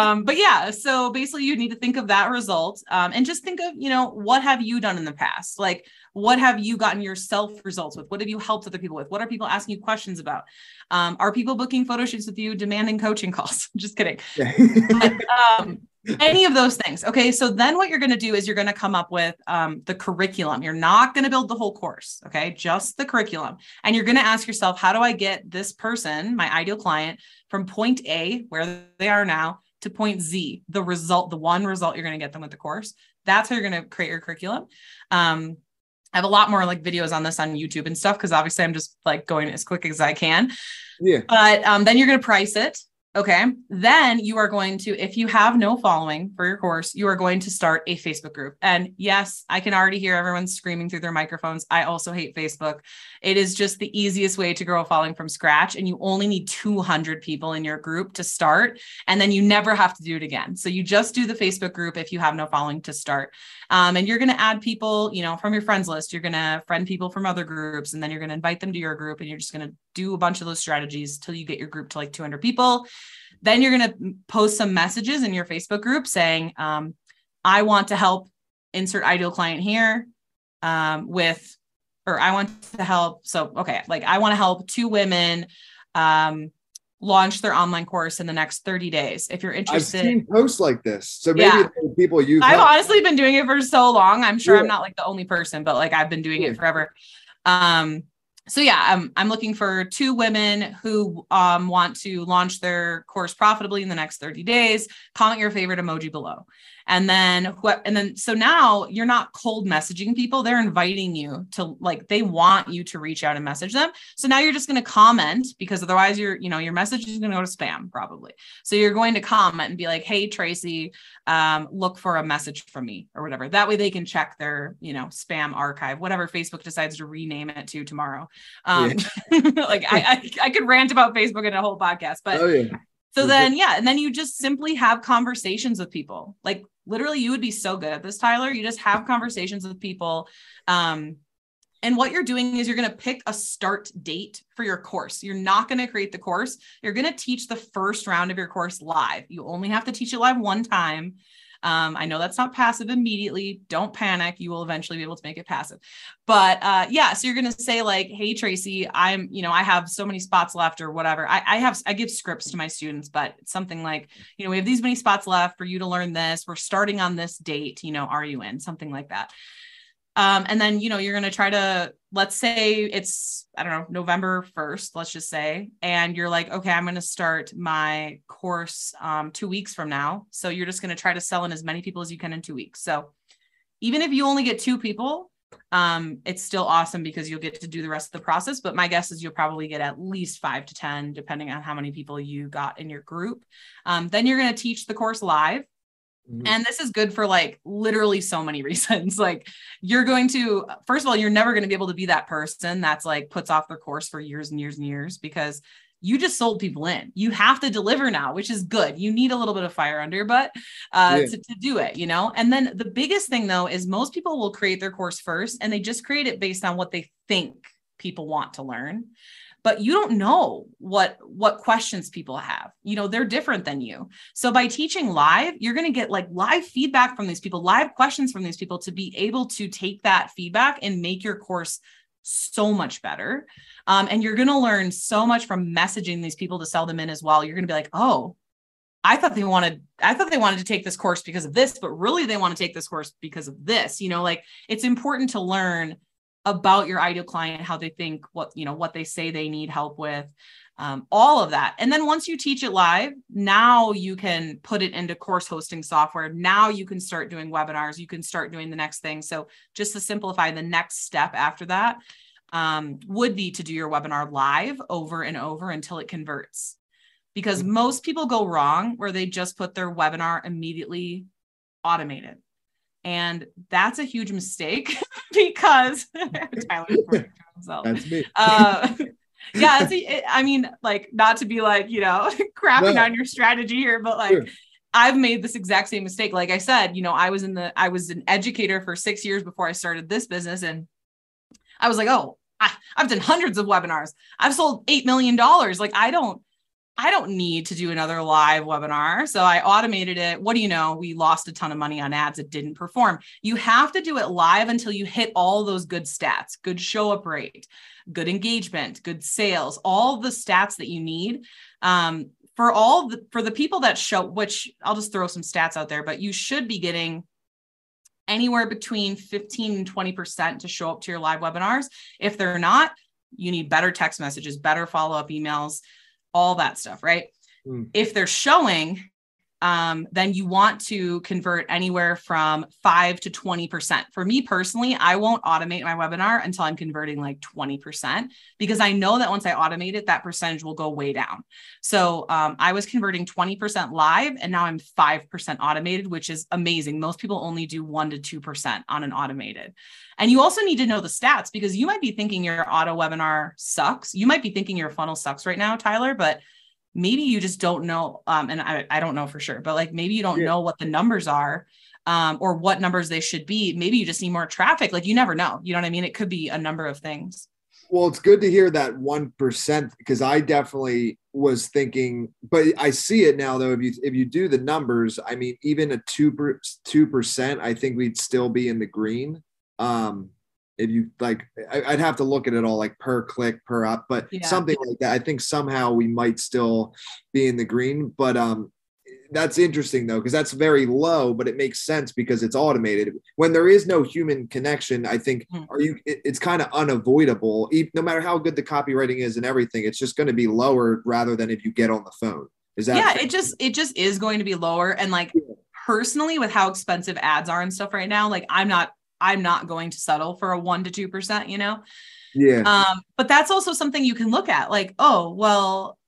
So basically you need to think of that result, and just think of, what have you done in the past? Like, what have you gotten yourself results with? What have you helped other people with? What are people asking you questions about? Are people booking photo shoots with you, demanding coaching calls? Just kidding. But, any of those things. Okay. So then what you're going to do is you're going to come up with the curriculum. You're not going to build the whole course. Okay. Just the curriculum. And you're going to ask yourself, how do I get this person, my ideal client, from point A, where they are now, to point Z, the one result you're going to get them with the course. That's how you're going to create your curriculum. I have a lot more videos on this on YouTube and stuff, because obviously I'm just going as quick as I can. Yeah. But then you're going to price it. Okay. Then you are going to, if you have no following for your course, you are going to start a Facebook group. And yes, I can already hear everyone screaming through their microphones. I also hate Facebook. It is just the easiest way to grow a following from scratch. And you only need 200 people in your group to start. And then you never have to do it again. So you just do the Facebook group if you have no following to start. And you're going to add people, from your friends list. You're going to friend people from other groups, and then you're going to invite them to your group, and you're just going to do a bunch of those strategies till you get your group to 200 people. Then you're going to post some messages in your Facebook group saying, I want to help insert ideal client here I want to help. So, okay. I want to help 2 women launch their online course in the next 30 days. If you're interested. I've seen posts like this. So maybe people use. I've honestly been doing it for so long. I'm sure I'm not the only person, but I've been doing it forever. I'm looking for 2 women who want to launch their course profitably in the next 30 days. Comment your favorite emoji below. And then, so now you're not cold messaging people. They're inviting you to they want you to reach out and message them. So now you're just going to comment, because otherwise your message is going to go to spam probably. So you're going to comment and be like, hey, Tracy, look for a message from me or whatever. That way they can check their, spam archive, whatever Facebook decides to rename it to tomorrow. I could rant about Facebook in a whole podcast, but so then, and then you just simply have conversations with people. Literally, you would be so good at this, Tyler. You just have conversations with people. And what you're doing is you're going to pick a start date for your course. You're not going to create the course. You're going to teach the first round of your course live. You only have to teach it live one time. I know that's not passive immediately. Don't panic. You will eventually be able to make it passive. But so you're going to say hey, Tracy, I have so many spots left or whatever. I give scripts to my students, but it's something we have these many spots left for you to learn this. We're starting on this date, are you in? Something like that. And then, you're going to try to, let's say it's, November 1st, let's just say, and you're okay, I'm going to start my course 2 weeks from now. So you're just going to try to sell in as many people as you can in 2 weeks. So even if you only get 2 people, it's still awesome, because you'll get to do the rest of the process. But my guess is you'll probably get at least 5 to 10, depending on how many people you got in your group. Then you're going to teach the course live. And this is good for literally so many reasons. You're going to, first of all, you're never going to be able to be that person that's puts off their course for years and years and years, because you just sold people in. You have to deliver now, which is good. You need a little bit of fire under your butt to do it, And then the biggest thing though, is most people will create their course first, and they just create it based on what they think people want to learn, but you don't know what questions people have. They're different than you. So by teaching live, you're going to get like live feedback from these people, live questions from these people, to be able to take that feedback and make your course so much better. And you're going to learn so much from messaging these people to sell them in as well. You're going to be like, oh, I thought they wanted to take this course because of this, but really they want to take this course because of this. Like, it's important to learn about your ideal client, how they think, what they say they need help with, all of that. And then once you teach it live, now you can put it into course hosting software. Now you can start doing webinars. You can start doing the next thing. So just to simplify, the next step after that would be to do your webinar live over and over until it converts. Because most people go wrong where they just put their webinar immediately automated. And that's a huge mistake because Tyler's working for himself. That's me. Yeah, I mean, like, not to be like, crapping on your strategy here, but like, sure. I've made this exact same mistake. Like I said, I was an educator for 6 years before I started this business. And I was like, oh, I've done hundreds of webinars. I've sold $8 million. Like, I don't need to do another live webinar. So I automated it. What do you know? We lost a ton of money on ads that didn't perform. You have to do it live until you hit all those good stats, good show up rate, good engagement, good sales, all the stats that you need. For the people that show, which I'll just throw some stats out there, but you should be getting anywhere between 15 and 20% to show up to your live webinars. If they're not, you need better text messages, better follow-up emails, all that stuff, right? If they're showing, then you want to convert anywhere from 5 to 20%. For me personally, I won't automate my webinar until I'm converting like 20%, because I know that once I automate it, that percentage will go way down. So I was converting 20% live, and now I'm 5% automated, which is amazing. Most people only do 1 to 2% on an automated. And you also need to know the stats, because you might be thinking your auto webinar sucks. You might be thinking your funnel sucks right now, Tyler, but maybe you just don't know. And I don't know for sure, but like, maybe you don't know what the numbers are, or what numbers they should be. Maybe you just need more traffic. Like, you never know. You know what I mean? It could be a number of things. Well, it's good to hear that 1%, because I definitely was thinking, but I see it now though. If you do the numbers, I mean, even a 2%, I think we'd still be in the green. If you like, I'd have to look at it all like per click, per up, but something like that. I think somehow we might still be in the green, but that's interesting though, because that's very low, but it makes sense because it's automated. When there is no human connection, I think it's kind of unavoidable. No matter how good the copywriting is and everything, it's just going to be lower rather than if you get on the phone. Is that fair? it just is going to be lower. And like, personally, with how expensive ads are and stuff right now, like, I'm not going to settle for a 1 to 2%, Yeah. But that's also something you can look at, like, oh, well,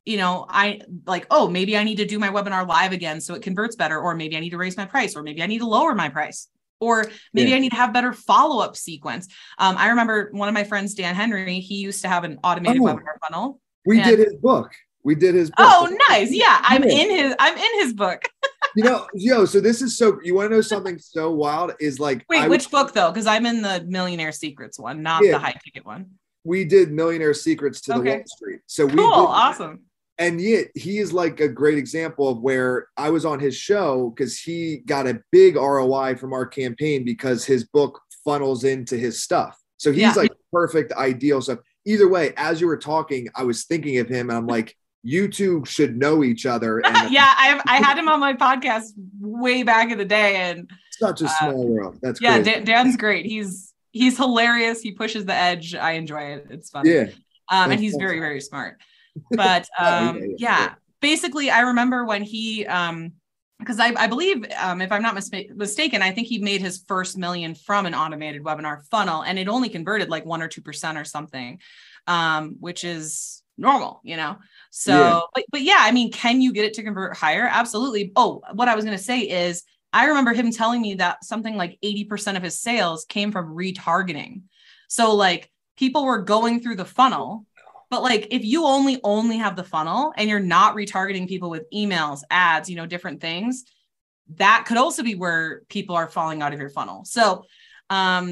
maybe I need to do my webinar live again so it converts better, or maybe I need to raise my price, or maybe I need to lower my price, or maybe I need to have better follow-up sequence. I remember one of my friends, Dan Henry, he used to have an automated webinar funnel. We did his book. Oh, nice. Yeah. I'm in his book. So this is you want to know something so wild is like, wait, which book though? Because I'm in the Millionaire Secrets one, not the high ticket one. We did Millionaire Secrets to the Wall Street. So awesome. And yet he is like a great example of where I was on his show because he got a big ROI from our campaign because his book funnels into his stuff. So he's like perfect, ideal. So either way, as you were talking, I was thinking of him and I'm like, you two should know each other. And I had him on my podcast way back in the day, and such a small world. That's crazy. Dan's great. He's hilarious. He pushes the edge. I enjoy it. It's fun. Yeah. And he's very, very smart. But basically I remember when he, because I believe, if I'm not mistaken, I think he made his first $1 million from an automated webinar funnel, and it only converted like 1 or 2% or something, which is normal, So, but I mean, can you get it to convert higher? Absolutely. Oh, what I was going to say is, I remember him telling me that something like 80% of his sales came from retargeting. So like, people were going through the funnel, but like, if you only have the funnel and you're not retargeting people with emails, ads, different things, that could also be where people are falling out of your funnel. So,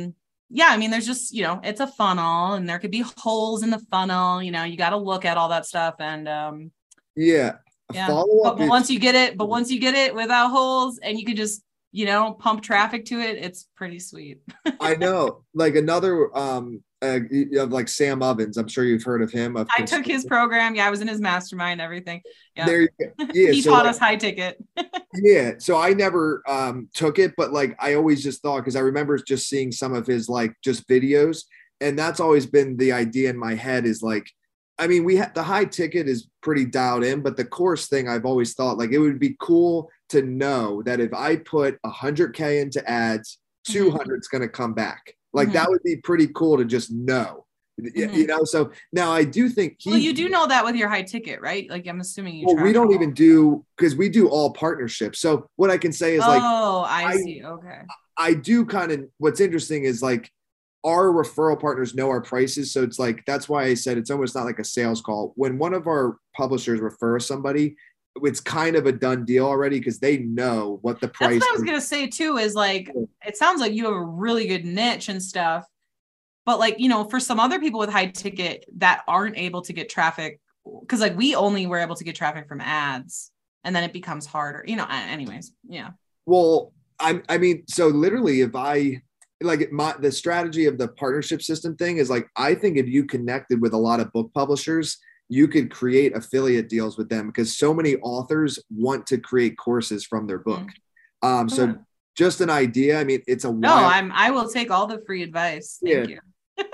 yeah, I mean, there's just, it's a funnel and there could be holes in the funnel, you got to look at all that stuff. And, yeah. yeah, Follow but up is once you get it without holes and you could just, pump traffic to it, it's pretty sweet. I know, like another of like Sam Ovens. I'm sure you've heard of him. I took his program. Yeah, I was in his mastermind, everything. Yeah. There you go. Yeah, He taught us high ticket. Yeah. So I never took it, but like I always just thought, because I remember just seeing some of his like just videos, and that's always been the idea in my head is like, I mean, the high ticket is pretty dialed in, but the course thing, I've always thought like it would be cool to know that if I put 100K into ads, 200 is going to come back. Like that would be pretty cool to just know, so now I do think you do know that with your high ticket, right? Like I'm assuming we don't even do, because we do all partnerships. So what I can say is I see. Okay. I do kind of, what's interesting is like our referral partners know our prices. So it's like, that's why I said it's almost not like a sales call. When one of our publishers refers somebody, it's kind of a done deal already because they know what the price is. That's what I was going to say too, is like, it sounds like you have a really good niche and stuff, but like, for some other people with high ticket that aren't able to get traffic, because like we only were able to get traffic from ads and then it becomes harder, anyways. Yeah. Well, I mean, so literally if I, like the strategy of the partnership system thing is like, I think if you connected with a lot of book publishers, you could create affiliate deals with them because so many authors want to create courses from their book. So just an idea. I mean, it's a wild. I will take all the free advice. Thank you.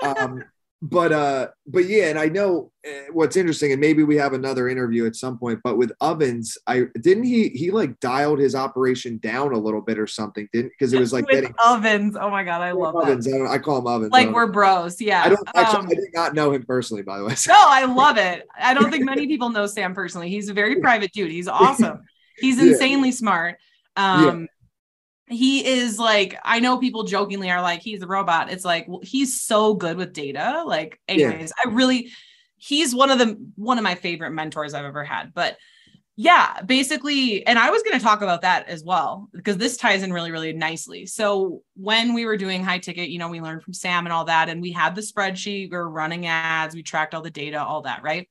But yeah, and I know what's interesting, and maybe we have another interview at some point, but with Ovens, he like dialed his operation down a little bit or something, because it was like getting Ovens. Oh my God. I love Ovens. that. I call him Ovens. Like we're bros. Yeah. I did not know him personally, by the way. No, I love it. I don't think many people know Sam personally. He's a very private dude. He's awesome. He's insanely smart. He is like, I know people jokingly are like, he's a robot. It's like, well, he's so good with data. Like, anyways, he's one of my favorite mentors I've ever had. But yeah, basically, and I was going to talk about that as well, because this ties in really, really nicely. So when we were doing high ticket, we learned from Sam and all that, and we had the spreadsheet, we were running ads, we tracked all the data, all that, right?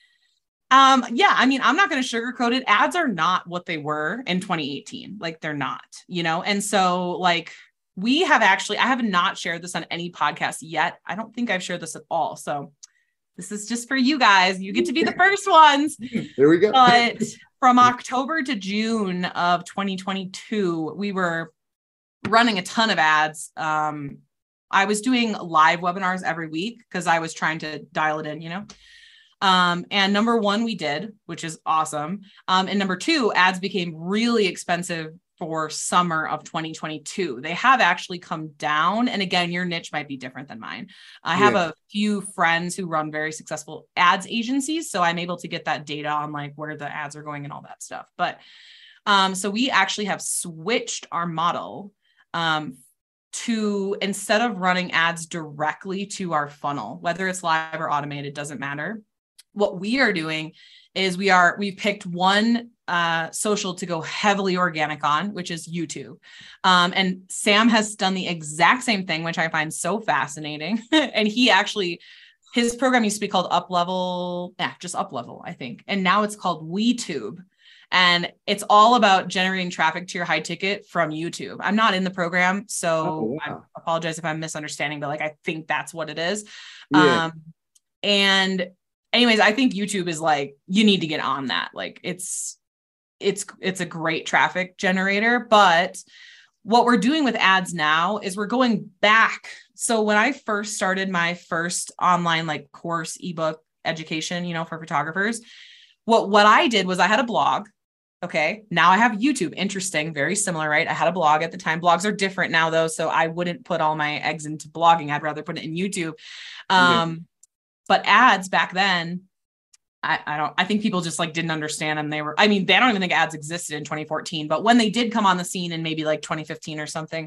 Yeah, I mean, I'm not going to sugarcoat it. Ads are not what they were in 2018. Like they're not, and so like I have not shared this on any podcast yet. I don't think I've shared this at all. So this is just for you guys. You get to be the first ones. There we go. But from October to June of 2022, we were running a ton of ads. I was doing live webinars every week because I was trying to dial it in, and number one, we did, which is awesome. And number two, ads became really expensive for summer of 2022. They have actually come down. And again, your niche might be different than mine. I have a few friends who run very successful ads agencies. So I'm able to get that data on like where the ads are going and all that stuff. But so we actually have switched our model to, instead of running ads directly to our funnel, whether it's live or automated, doesn't matter. What we are doing is we've picked one social to go heavily organic on, which is YouTube. And Sam has done the exact same thing, which I find so fascinating. And his program used to be called Uplevel, just Uplevel, I think. And now it's called WeTube. And it's all about generating traffic to your high ticket from YouTube. I'm not in the program, so I apologize if I'm misunderstanding, but like, I think that's what it is. Yeah. And anyways, I think YouTube is like, you need to get on that. Like it's a great traffic generator, but what we're doing with ads now is we're going back. So when I first started my first online like course ebook education, for photographers, what I did was I had a blog. Okay. Now I have YouTube. Interesting. Very similar, right? I had a blog at the time. Blogs are different now though. So I wouldn't put all my eggs into blogging. I'd rather put it in YouTube. But ads back then, I think people just like didn't understand them. They don't even think ads existed in 2014, but when they did come on the scene in maybe like 2015 or something,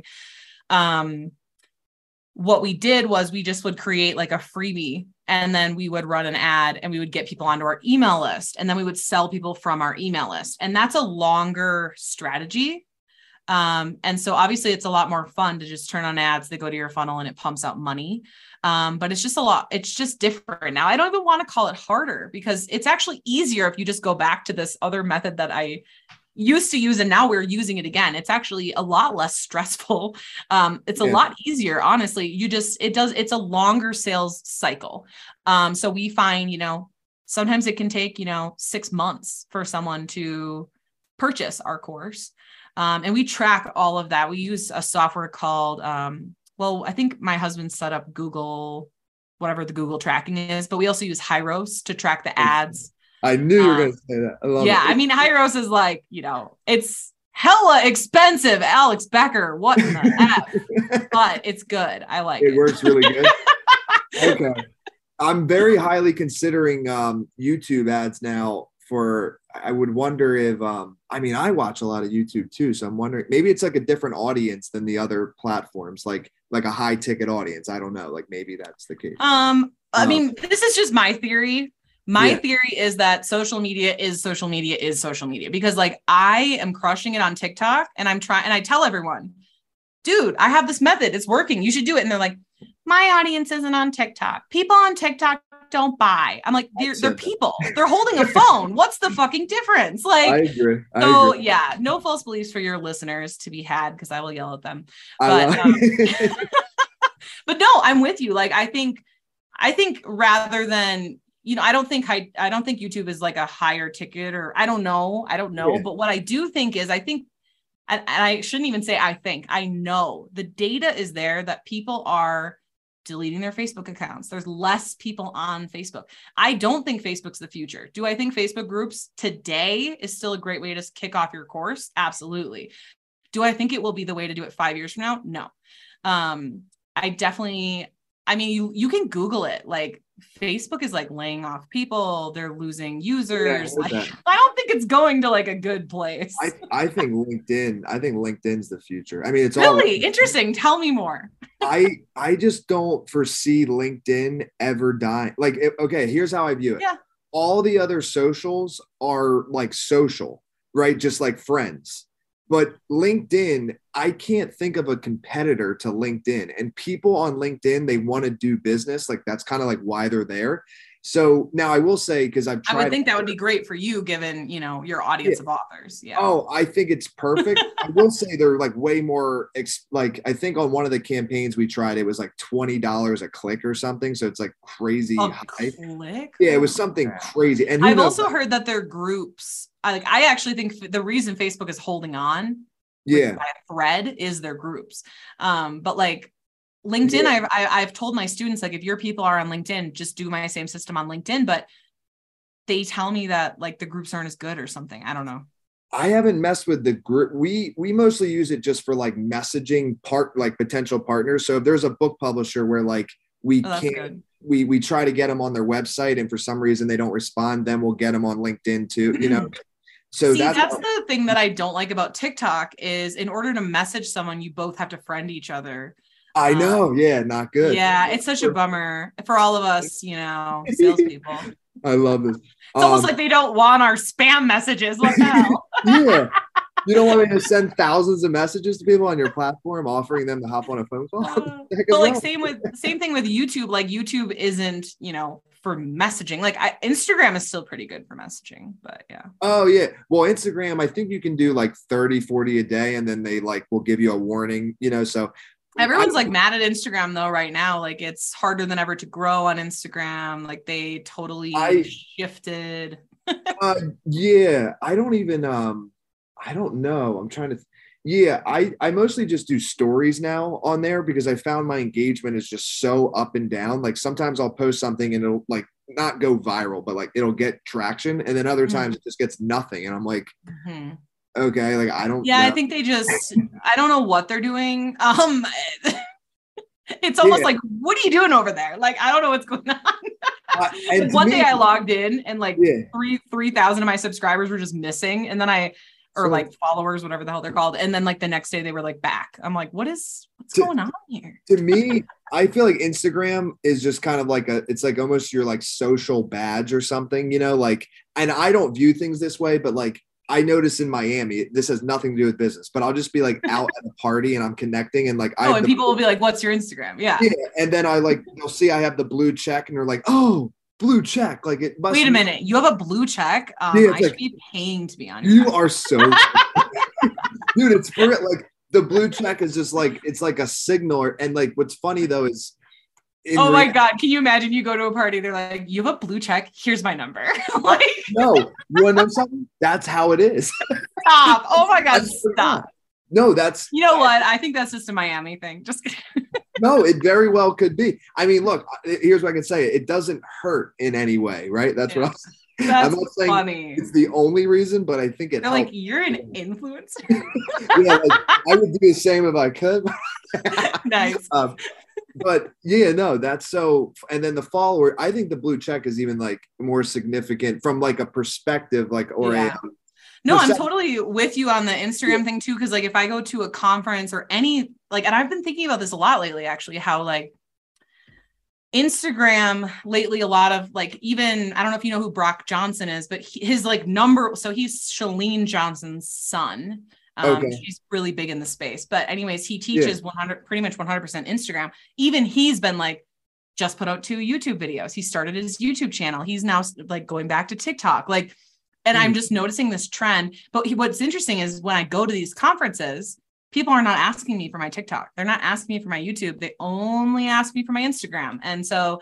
what we did was we just would create like a freebie, and then we would run an ad and we would get people onto our email list, and then we would sell people from our email list. And that's a longer strategy. And so obviously it's a lot more fun to just turn on ads, they go to your funnel and it pumps out money. But it's just different. Now, I don't even want to call it harder because it's actually easier if you just go back to this other method that I used to use and now we're using it again. It's actually a lot less stressful. It's a lot easier, honestly. It's a longer sales cycle. So we find, sometimes it can take, 6 months for someone to purchase our course. And we track all of that. We use a software called, I think my husband set up Google, whatever the Google tracking is, but we also use Hyros to track the ads. I knew you were going to say that. I love it. I mean, Hyros is like, it's hella expensive. Alex Becker, what in the F? But it's good. I like it. It works really good. Okay. I'm very highly considering YouTube ads now I would wonder if, I watch a lot of YouTube too. So I'm wondering, maybe it's like a different audience than the other platforms, like a high ticket audience. I don't know. Like maybe that's the case. This is just my theory. My theory is that social media is social media because like I am crushing it on TikTok and I tell everyone, dude, I have this method. It's working. You should do it. And they're like, my audience isn't on TikTok. People on TikTok don't buy. I'm like, they're people. They're holding a phone. What's the fucking difference? Like, I agree. Yeah, no false beliefs for your listeners to be had because I will yell at them. But no, I'm with you. Like, I think rather than, I don't think YouTube is like a higher ticket or I don't know. Yeah. But what I do think is and I shouldn't even say I know the data is there that people are deleting their Facebook accounts. There's less people on Facebook. I don't think Facebook's the future. Do I think Facebook groups today is still a great way to kick off your course? Absolutely. Do I think it will be the way to do it 5 years from now? No. I definitely, you can Google it. Like Facebook is like laying off people. They're losing users. I don't think it's going to like a good place. I think LinkedIn's the future. It's really interesting. Tell me more. I just don't foresee LinkedIn ever dying. Like, okay, here's how I view it. Yeah. All the other socials are like social, right? Just like friends. But LinkedIn, I can't think of a competitor to LinkedIn. And people on LinkedIn, they want to do business. Like that's kind of like why they're there. So now I will say, because I would think that would be great for you, given your audience of authors. Yeah. Oh, I think it's perfect. I will say they're like way more. I think on one of the campaigns we tried, it was like $20 a click or something. So it's like crazy high. Click? Yeah, it was something crazy. And I've also heard that their groups. I actually think the reason Facebook is holding on, by a thread, is their groups. But like LinkedIn, I've told my students, like, if your people are on LinkedIn, just do my same system on LinkedIn. But they tell me that like the groups aren't as good or something. I don't know. I haven't messed with the group. We mostly use it just for like messaging potential partners. So if there's a book publisher where like we can't, we try to get them on their website and for some reason they don't respond, then we'll get them on LinkedIn too, So that's the thing that I don't like about TikTok is in order to message someone, you both have to friend each other. I know. Yeah. Not good. Yeah. It's such a bummer for all of us, salespeople. I love this. It's almost like they don't want our spam messages. What the hell? Yeah. You don't want me to send thousands of messages to people on your platform, offering them to hop on a phone call? But like same thing with YouTube. Like YouTube isn't, for messaging. Like Instagram is still pretty good for messaging, but yeah. Oh yeah. Well, Instagram, I think you can do like 30, 40 a day. And then they like will give you a warning, so. Everyone's like mad at Instagram though right now. Like it's harder than ever to grow on Instagram. Like they totally shifted. Yeah. I don't even, I don't know. I'm trying to, I mostly just do stories now on there because I found my engagement is just so up and down. Like sometimes I'll post something and it'll like not go viral, but like it'll get traction. And then other times it just gets nothing. And I'm like, okay, like I don't. Yeah, know. I think I don't know what they're doing. It's almost like, what are you doing over there? Like, I don't know what's going on. One day I logged in and like 3,000 of my subscribers were just missing. And then like followers, whatever the hell they're called. And then like the next day they were like back. I'm like, what's going on here? To me, I feel like Instagram is just kind of like it's like almost your like social badge or something, like, and I don't view things this way, but like I notice in Miami, this has nothing to do with business, but I'll just be like out at a party and I'm connecting and like, and people will be like, what's your Instagram? Yeah. And then they'll see I have the blue check and they're like, oh, blue check. Like it must Wait a minute. You have a blue check. I should be paying to be on your You are so dude, it's for it. Like the blue check is just like, it's like a signal. And like, what's funny though is, my God, can you imagine you go to a party? They're like, you have a blue check. Here's my number. Like, no, you want to know something? That's how it is. Stop. Oh my God, stop. No, that's, you know what? I think that's just a Miami thing. Just kidding. No, it very well could be. I mean, look, here's what I can say. It doesn't hurt in any way, right? That's what I'm saying. That's I'm not saying funny. It's the only reason, but I think it They're helps. like, you're an influencer. Yeah, like, I would do the same if I could. Nice. But yeah, no, that's so. And then the follower, I think the blue check is even like more significant from like a perspective, like, or No, I'm totally with you on the Instagram thing too. Cause like if I go to a conference or any, like, and I've been thinking about this a lot lately, actually, how like Instagram lately, a lot of like, even, I don't know if you know who Brock Johnson is, but his like number, so he's Chalene Johnson's son. He's really big in the space, but anyways, he teaches pretty much 100% Instagram. Even he's been like, just put out 2 YouTube videos. He started his YouTube channel. He's now like going back to TikTok. Like, and I'm just noticing this trend, but what's interesting is when I go to these conferences, people are not asking me for my TikTok. They're not asking me for my YouTube. They only ask me for my Instagram. And so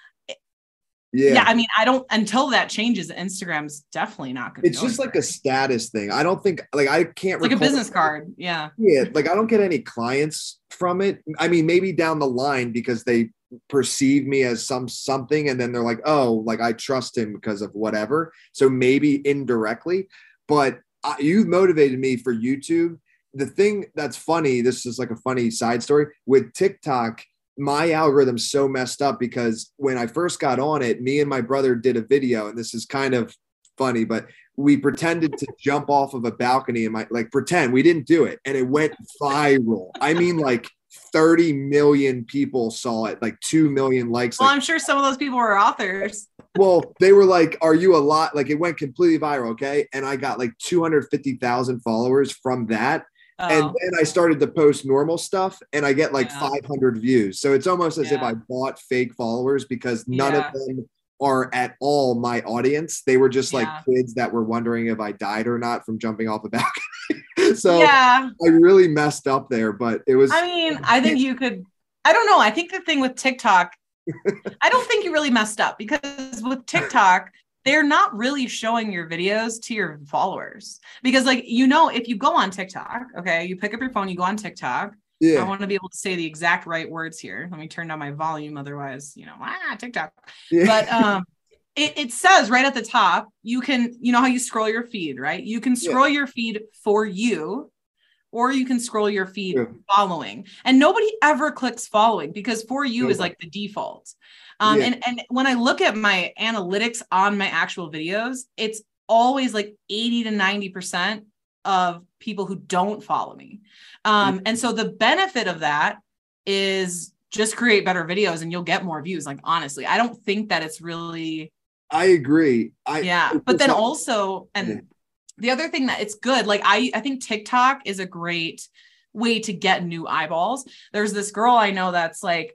I mean, I don't, until that changes, Instagram's definitely not going to. It's just like a status thing. I don't think, like, I can't like a business card. Yeah. Yeah. Like, I don't get any clients from it. I mean, maybe down the line because they perceive me as something. And then they're like, oh, like I trust him because of whatever. So maybe indirectly, but you motivated me for YouTube. The thing that's funny, this is like a funny side story with TikTok. My algorithm's so messed up because when I first got on it, me and my brother did a video, and this is kind of funny, but we pretended to jump off of a balcony and pretend we didn't do it. And it went viral. I mean, like 30 million people saw it, like 2 million likes. Well, I'm sure some of those people were authors. Well, they were like, are you a lot? Like it went completely viral. Okay. And I got like 250,000 followers from that. And then I started to post normal stuff and I get like 500 views. So it's almost as if I bought fake followers because none of them are at all my audience. They were just like kids that were wondering if I died or not from jumping off a balcony. So I really messed up there, but it was. I mean, I think you could, I don't know. I think the thing with TikTok, I don't think you really messed up because with TikTok, they're not really showing your videos to your followers because like, you know, if you go on TikTok, okay, you pick up your phone, you go on TikTok. I want to be able to say the exact right words here. Let me turn down my volume. Otherwise, you know, TikTok. But it says right at the top, you can, you know how you scroll your feed, right? You can scroll your feed for you, or you can scroll your feed following. And nobody ever clicks following because for you is like the default. And when I look at my analytics on my actual videos, it's always like 80 to 90% of people who don't follow me. And so the benefit of that is just create better videos and you'll get more views. Like, honestly, I don't think that it's really. I agree. But then also, and the other thing that it's good, like I think TikTok is a great way to get new eyeballs. There's this girl I know that's like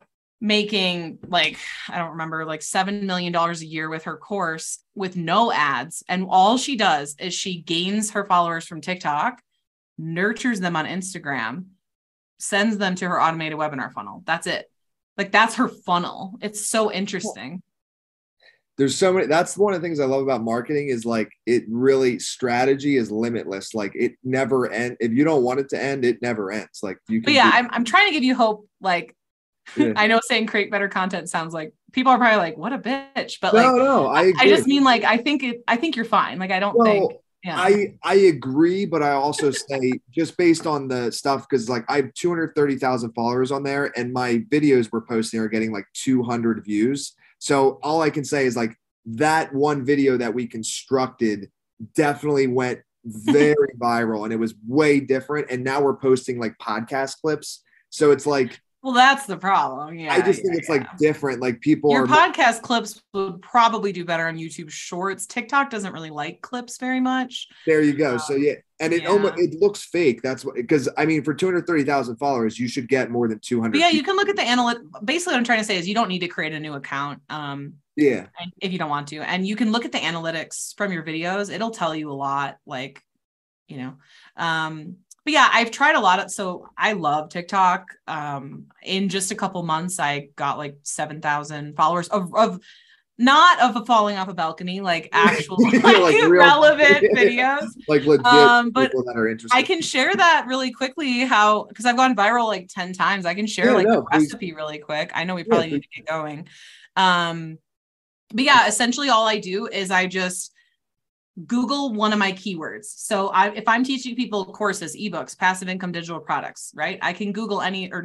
making like, I don't remember, like $7 million a year with her course with no ads. And all she does is she gains her followers from TikTok, nurtures them on Instagram, sends them to her automated webinar funnel. That's it. Like that's her funnel. It's so interesting. There's so many. That's one of the things I love about marketing is like it really, strategy is limitless. Like it never ends. If you don't want it to end, it never ends. Like you can. But I'm trying to give you hope. Like I know saying create better content sounds like people are probably like, what a bitch. But no, I just mean like, I think you're fine. Like, I don't think. Yeah. I agree, but I also say just based on the stuff, because like I have 230,000 followers on there and my videos we're posting are getting like 200 views. So all I can say is like that one video that we constructed definitely went very viral and it was way different. And now we're posting like podcast clips. So it's like Well, that's the problem. Yeah. I just think it's like different. Like people Your are podcast clips would probably do better on YouTube Shorts. TikTok doesn't really like clips very much. there you go. So yeah, and it almost Yeah. it looks fake. That's what, because I mean, for 230,000 followers, you should get more than 200. But yeah, you can look at the analytic. Basically, what I'm trying to say is you don't need to create a new account. Yeah. If you don't want to, and you can look at the analytics from your videos. It'll tell you a lot, like, you know. But yeah, I've tried a lot of, so I love TikTok. In just a couple months, I got like 7,000 followers of not of a falling off a balcony, like actual like real, relevant videos. Like legit but people that are interested. I can share that really quickly because I've gone viral like 10 times. I can share the recipe really quick. I know we probably need to get going. But yeah, essentially all I do is I just Google one of my keywords. So if I'm teaching people courses, ebooks, passive income, digital products, right? I can Google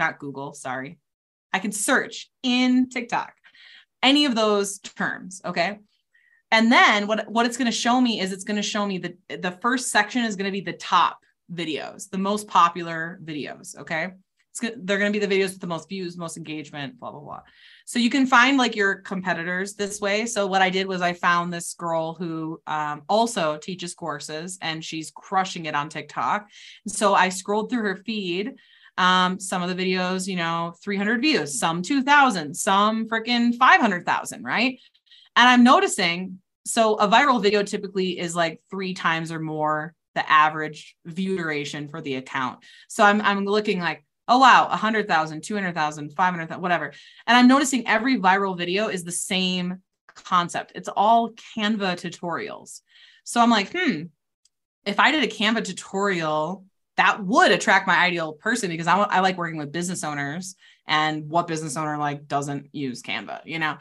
I can search in TikTok any of those terms. Okay. And then what it's going to show me is it's going to show me the first section is going to be the top videos, the most popular videos. Okay. They're going to be the videos with the most views, most engagement, blah, blah, blah. So you can find like your competitors this way. So what I did was I found this girl who also teaches courses and she's crushing it on TikTok. So I scrolled through her feed. Some of the videos, 300 views, some 2,000, some freaking 500,000, right? And I'm noticing, so a viral video typically is like 3 times or more the average view duration for the account. So I'm looking like, oh, wow, 100,000, 200,000, 500,000, whatever. And I'm noticing every viral video is the same concept. It's all Canva tutorials. So I'm like, if I did a Canva tutorial, that would attract my ideal person because I like working with business owners, and what business owner like doesn't use Canva, Yeah,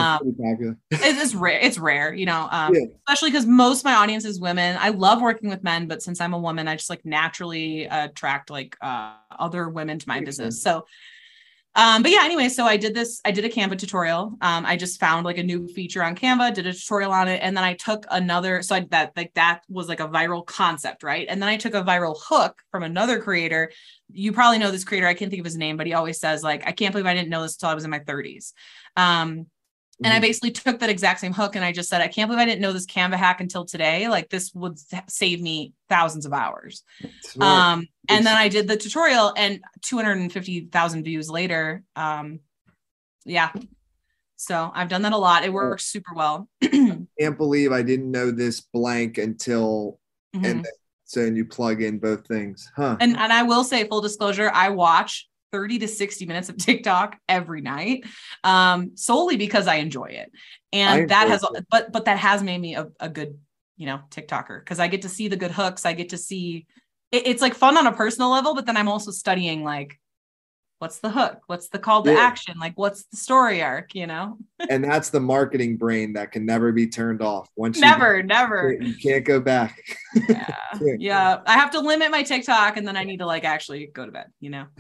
it's rare. It's rare, especially because most of my audience is women. I love working with men, but since I'm a woman, I just like naturally attract like other women to my business. So, but yeah, anyway, so I did a Canva tutorial. I just found like a new feature on Canva, did a tutorial on it. And then I took that was like a viral concept, right? And then I took a viral hook from another creator. You probably know this creator. I can't think of his name, but he always says like, I can't believe I didn't know this until I was in my 30s. And I basically took that exact same hook and I just said, I can't believe I didn't know this Canva hack until today. Like this would save me thousands of hours. And then I did the tutorial and 250,000 views later. Yeah. So I've done that a lot. It works super well. Can't believe I didn't know this blank until, and you plug in both things. Huh. And I will say, full disclosure, I watch 30 to 60 minutes of TikTok every night, solely because I enjoy it. And that has made me a good, TikToker, because I get to see the good hooks. I get to see it's like fun on a personal level, but then I'm also studying like, what's the hook? What's the call to action? Like, what's the story arc, And that's the marketing brain that can never be turned off. Never. You can't go back. Yeah. I have to limit my TikTok and then I need to like actually go to bed,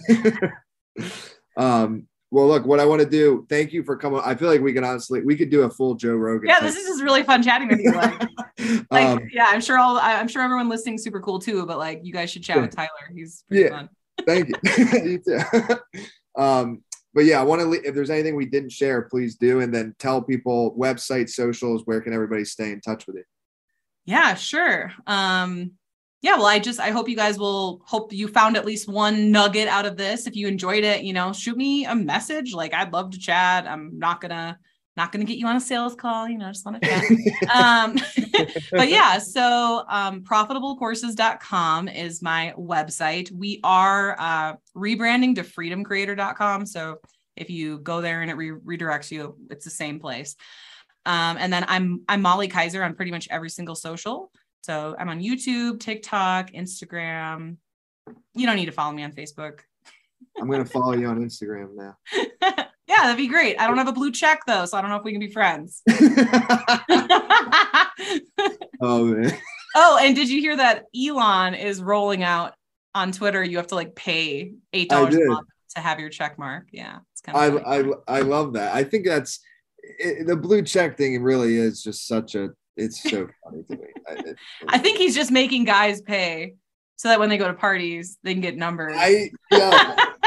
Well, look, what I want to do, thank you for coming. I feel like we could do a full Joe Rogan. Yeah, this is just really fun chatting with you. Yeah, I'm sure everyone listening is super cool too, but like you guys should chat with Tyler. He's pretty fun. Thank you. You too. But yeah, I want to, if there's anything we didn't share, please do. And then tell people website, socials, where can everybody stay in touch with you? Yeah, sure. Yeah, well, I hope you found at least one nugget out of this. If you enjoyed it, shoot me a message. Like, I'd love to chat. I'm not gonna get you on a sales call, just want to chat. But yeah, so profitablecourses.com is my website. We are rebranding to freedomcreator.com. So if you go there and it redirects you, it's the same place. And then I'm Molly Kaiser on pretty much every single social. So I'm on YouTube, TikTok, Instagram. You don't need to follow me on Facebook. I'm going to follow you on Instagram now. Yeah, that'd be great. I don't have a blue check though, so I don't know if we can be friends. Oh, man. Oh, and did you hear that Elon is rolling out on Twitter? You have to like pay $8 a month to have your check mark. Yeah, it's kind of I love that. I think that's the blue check thing. It really is just it's so funny to me. I think he's just making guys pay so that when they go to parties, they can get numbers.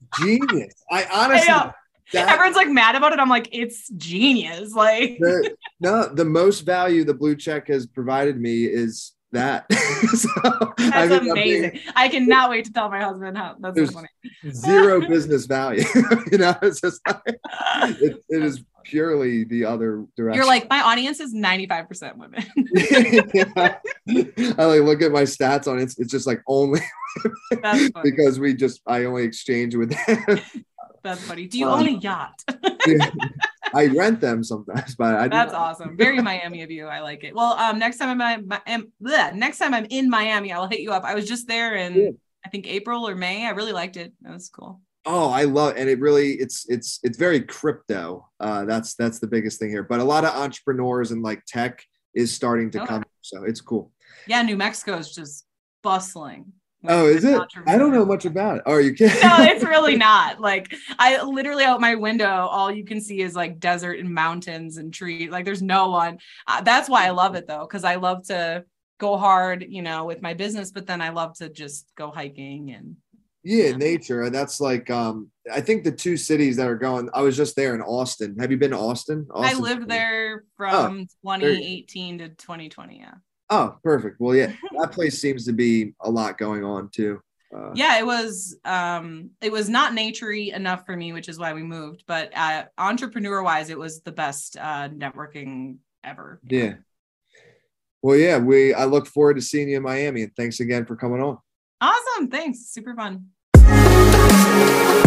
genius. I I know. honestly, Everyone's like mad about it. I'm like, it's genius. Like, the most value the blue check has provided me is that. So, that's amazing. I cannot wait to tell my husband how that's so funny. Zero business value. It's just like, it is purely the other direction. You're like, my audience is 95% women. Yeah. I like look at my stats on it. It's just like only that's funny. because I only exchange with them. That's funny. Do you own a yacht? I rent them sometimes, but that's awesome. Very Miami of you. I like it. Well, next time I'm in Miami, I'll hit you up. I was just there in I think April or May. I really liked it. That was cool. Oh, I love it. And it really it's very crypto. That's the biggest thing here. But a lot of entrepreneurs and like tech is starting to come. So it's cool. Yeah, New Mexico is just bustling. Oh, is it? I don't know much about it. Oh, are you kidding? No, it's really not. Like, I literally out my window, all you can see is like desert and mountains and trees. Like, there's no one. That's why I love it though, because I love to go hard, with my business, but then I love to just go hiking and nature. That's like I think the two cities that are going. I was just there in Austin. Have you been to Austin? I lived there from 2018 to 2020. Yeah. Oh, perfect. Well, yeah, that place seems to be a lot going on too. It was not naturey enough for me, which is why we moved. But entrepreneur wise, it was the best networking ever. Yeah. Well, yeah, I look forward to seeing you in Miami, and thanks again for coming on. Awesome. Thanks. Super fun.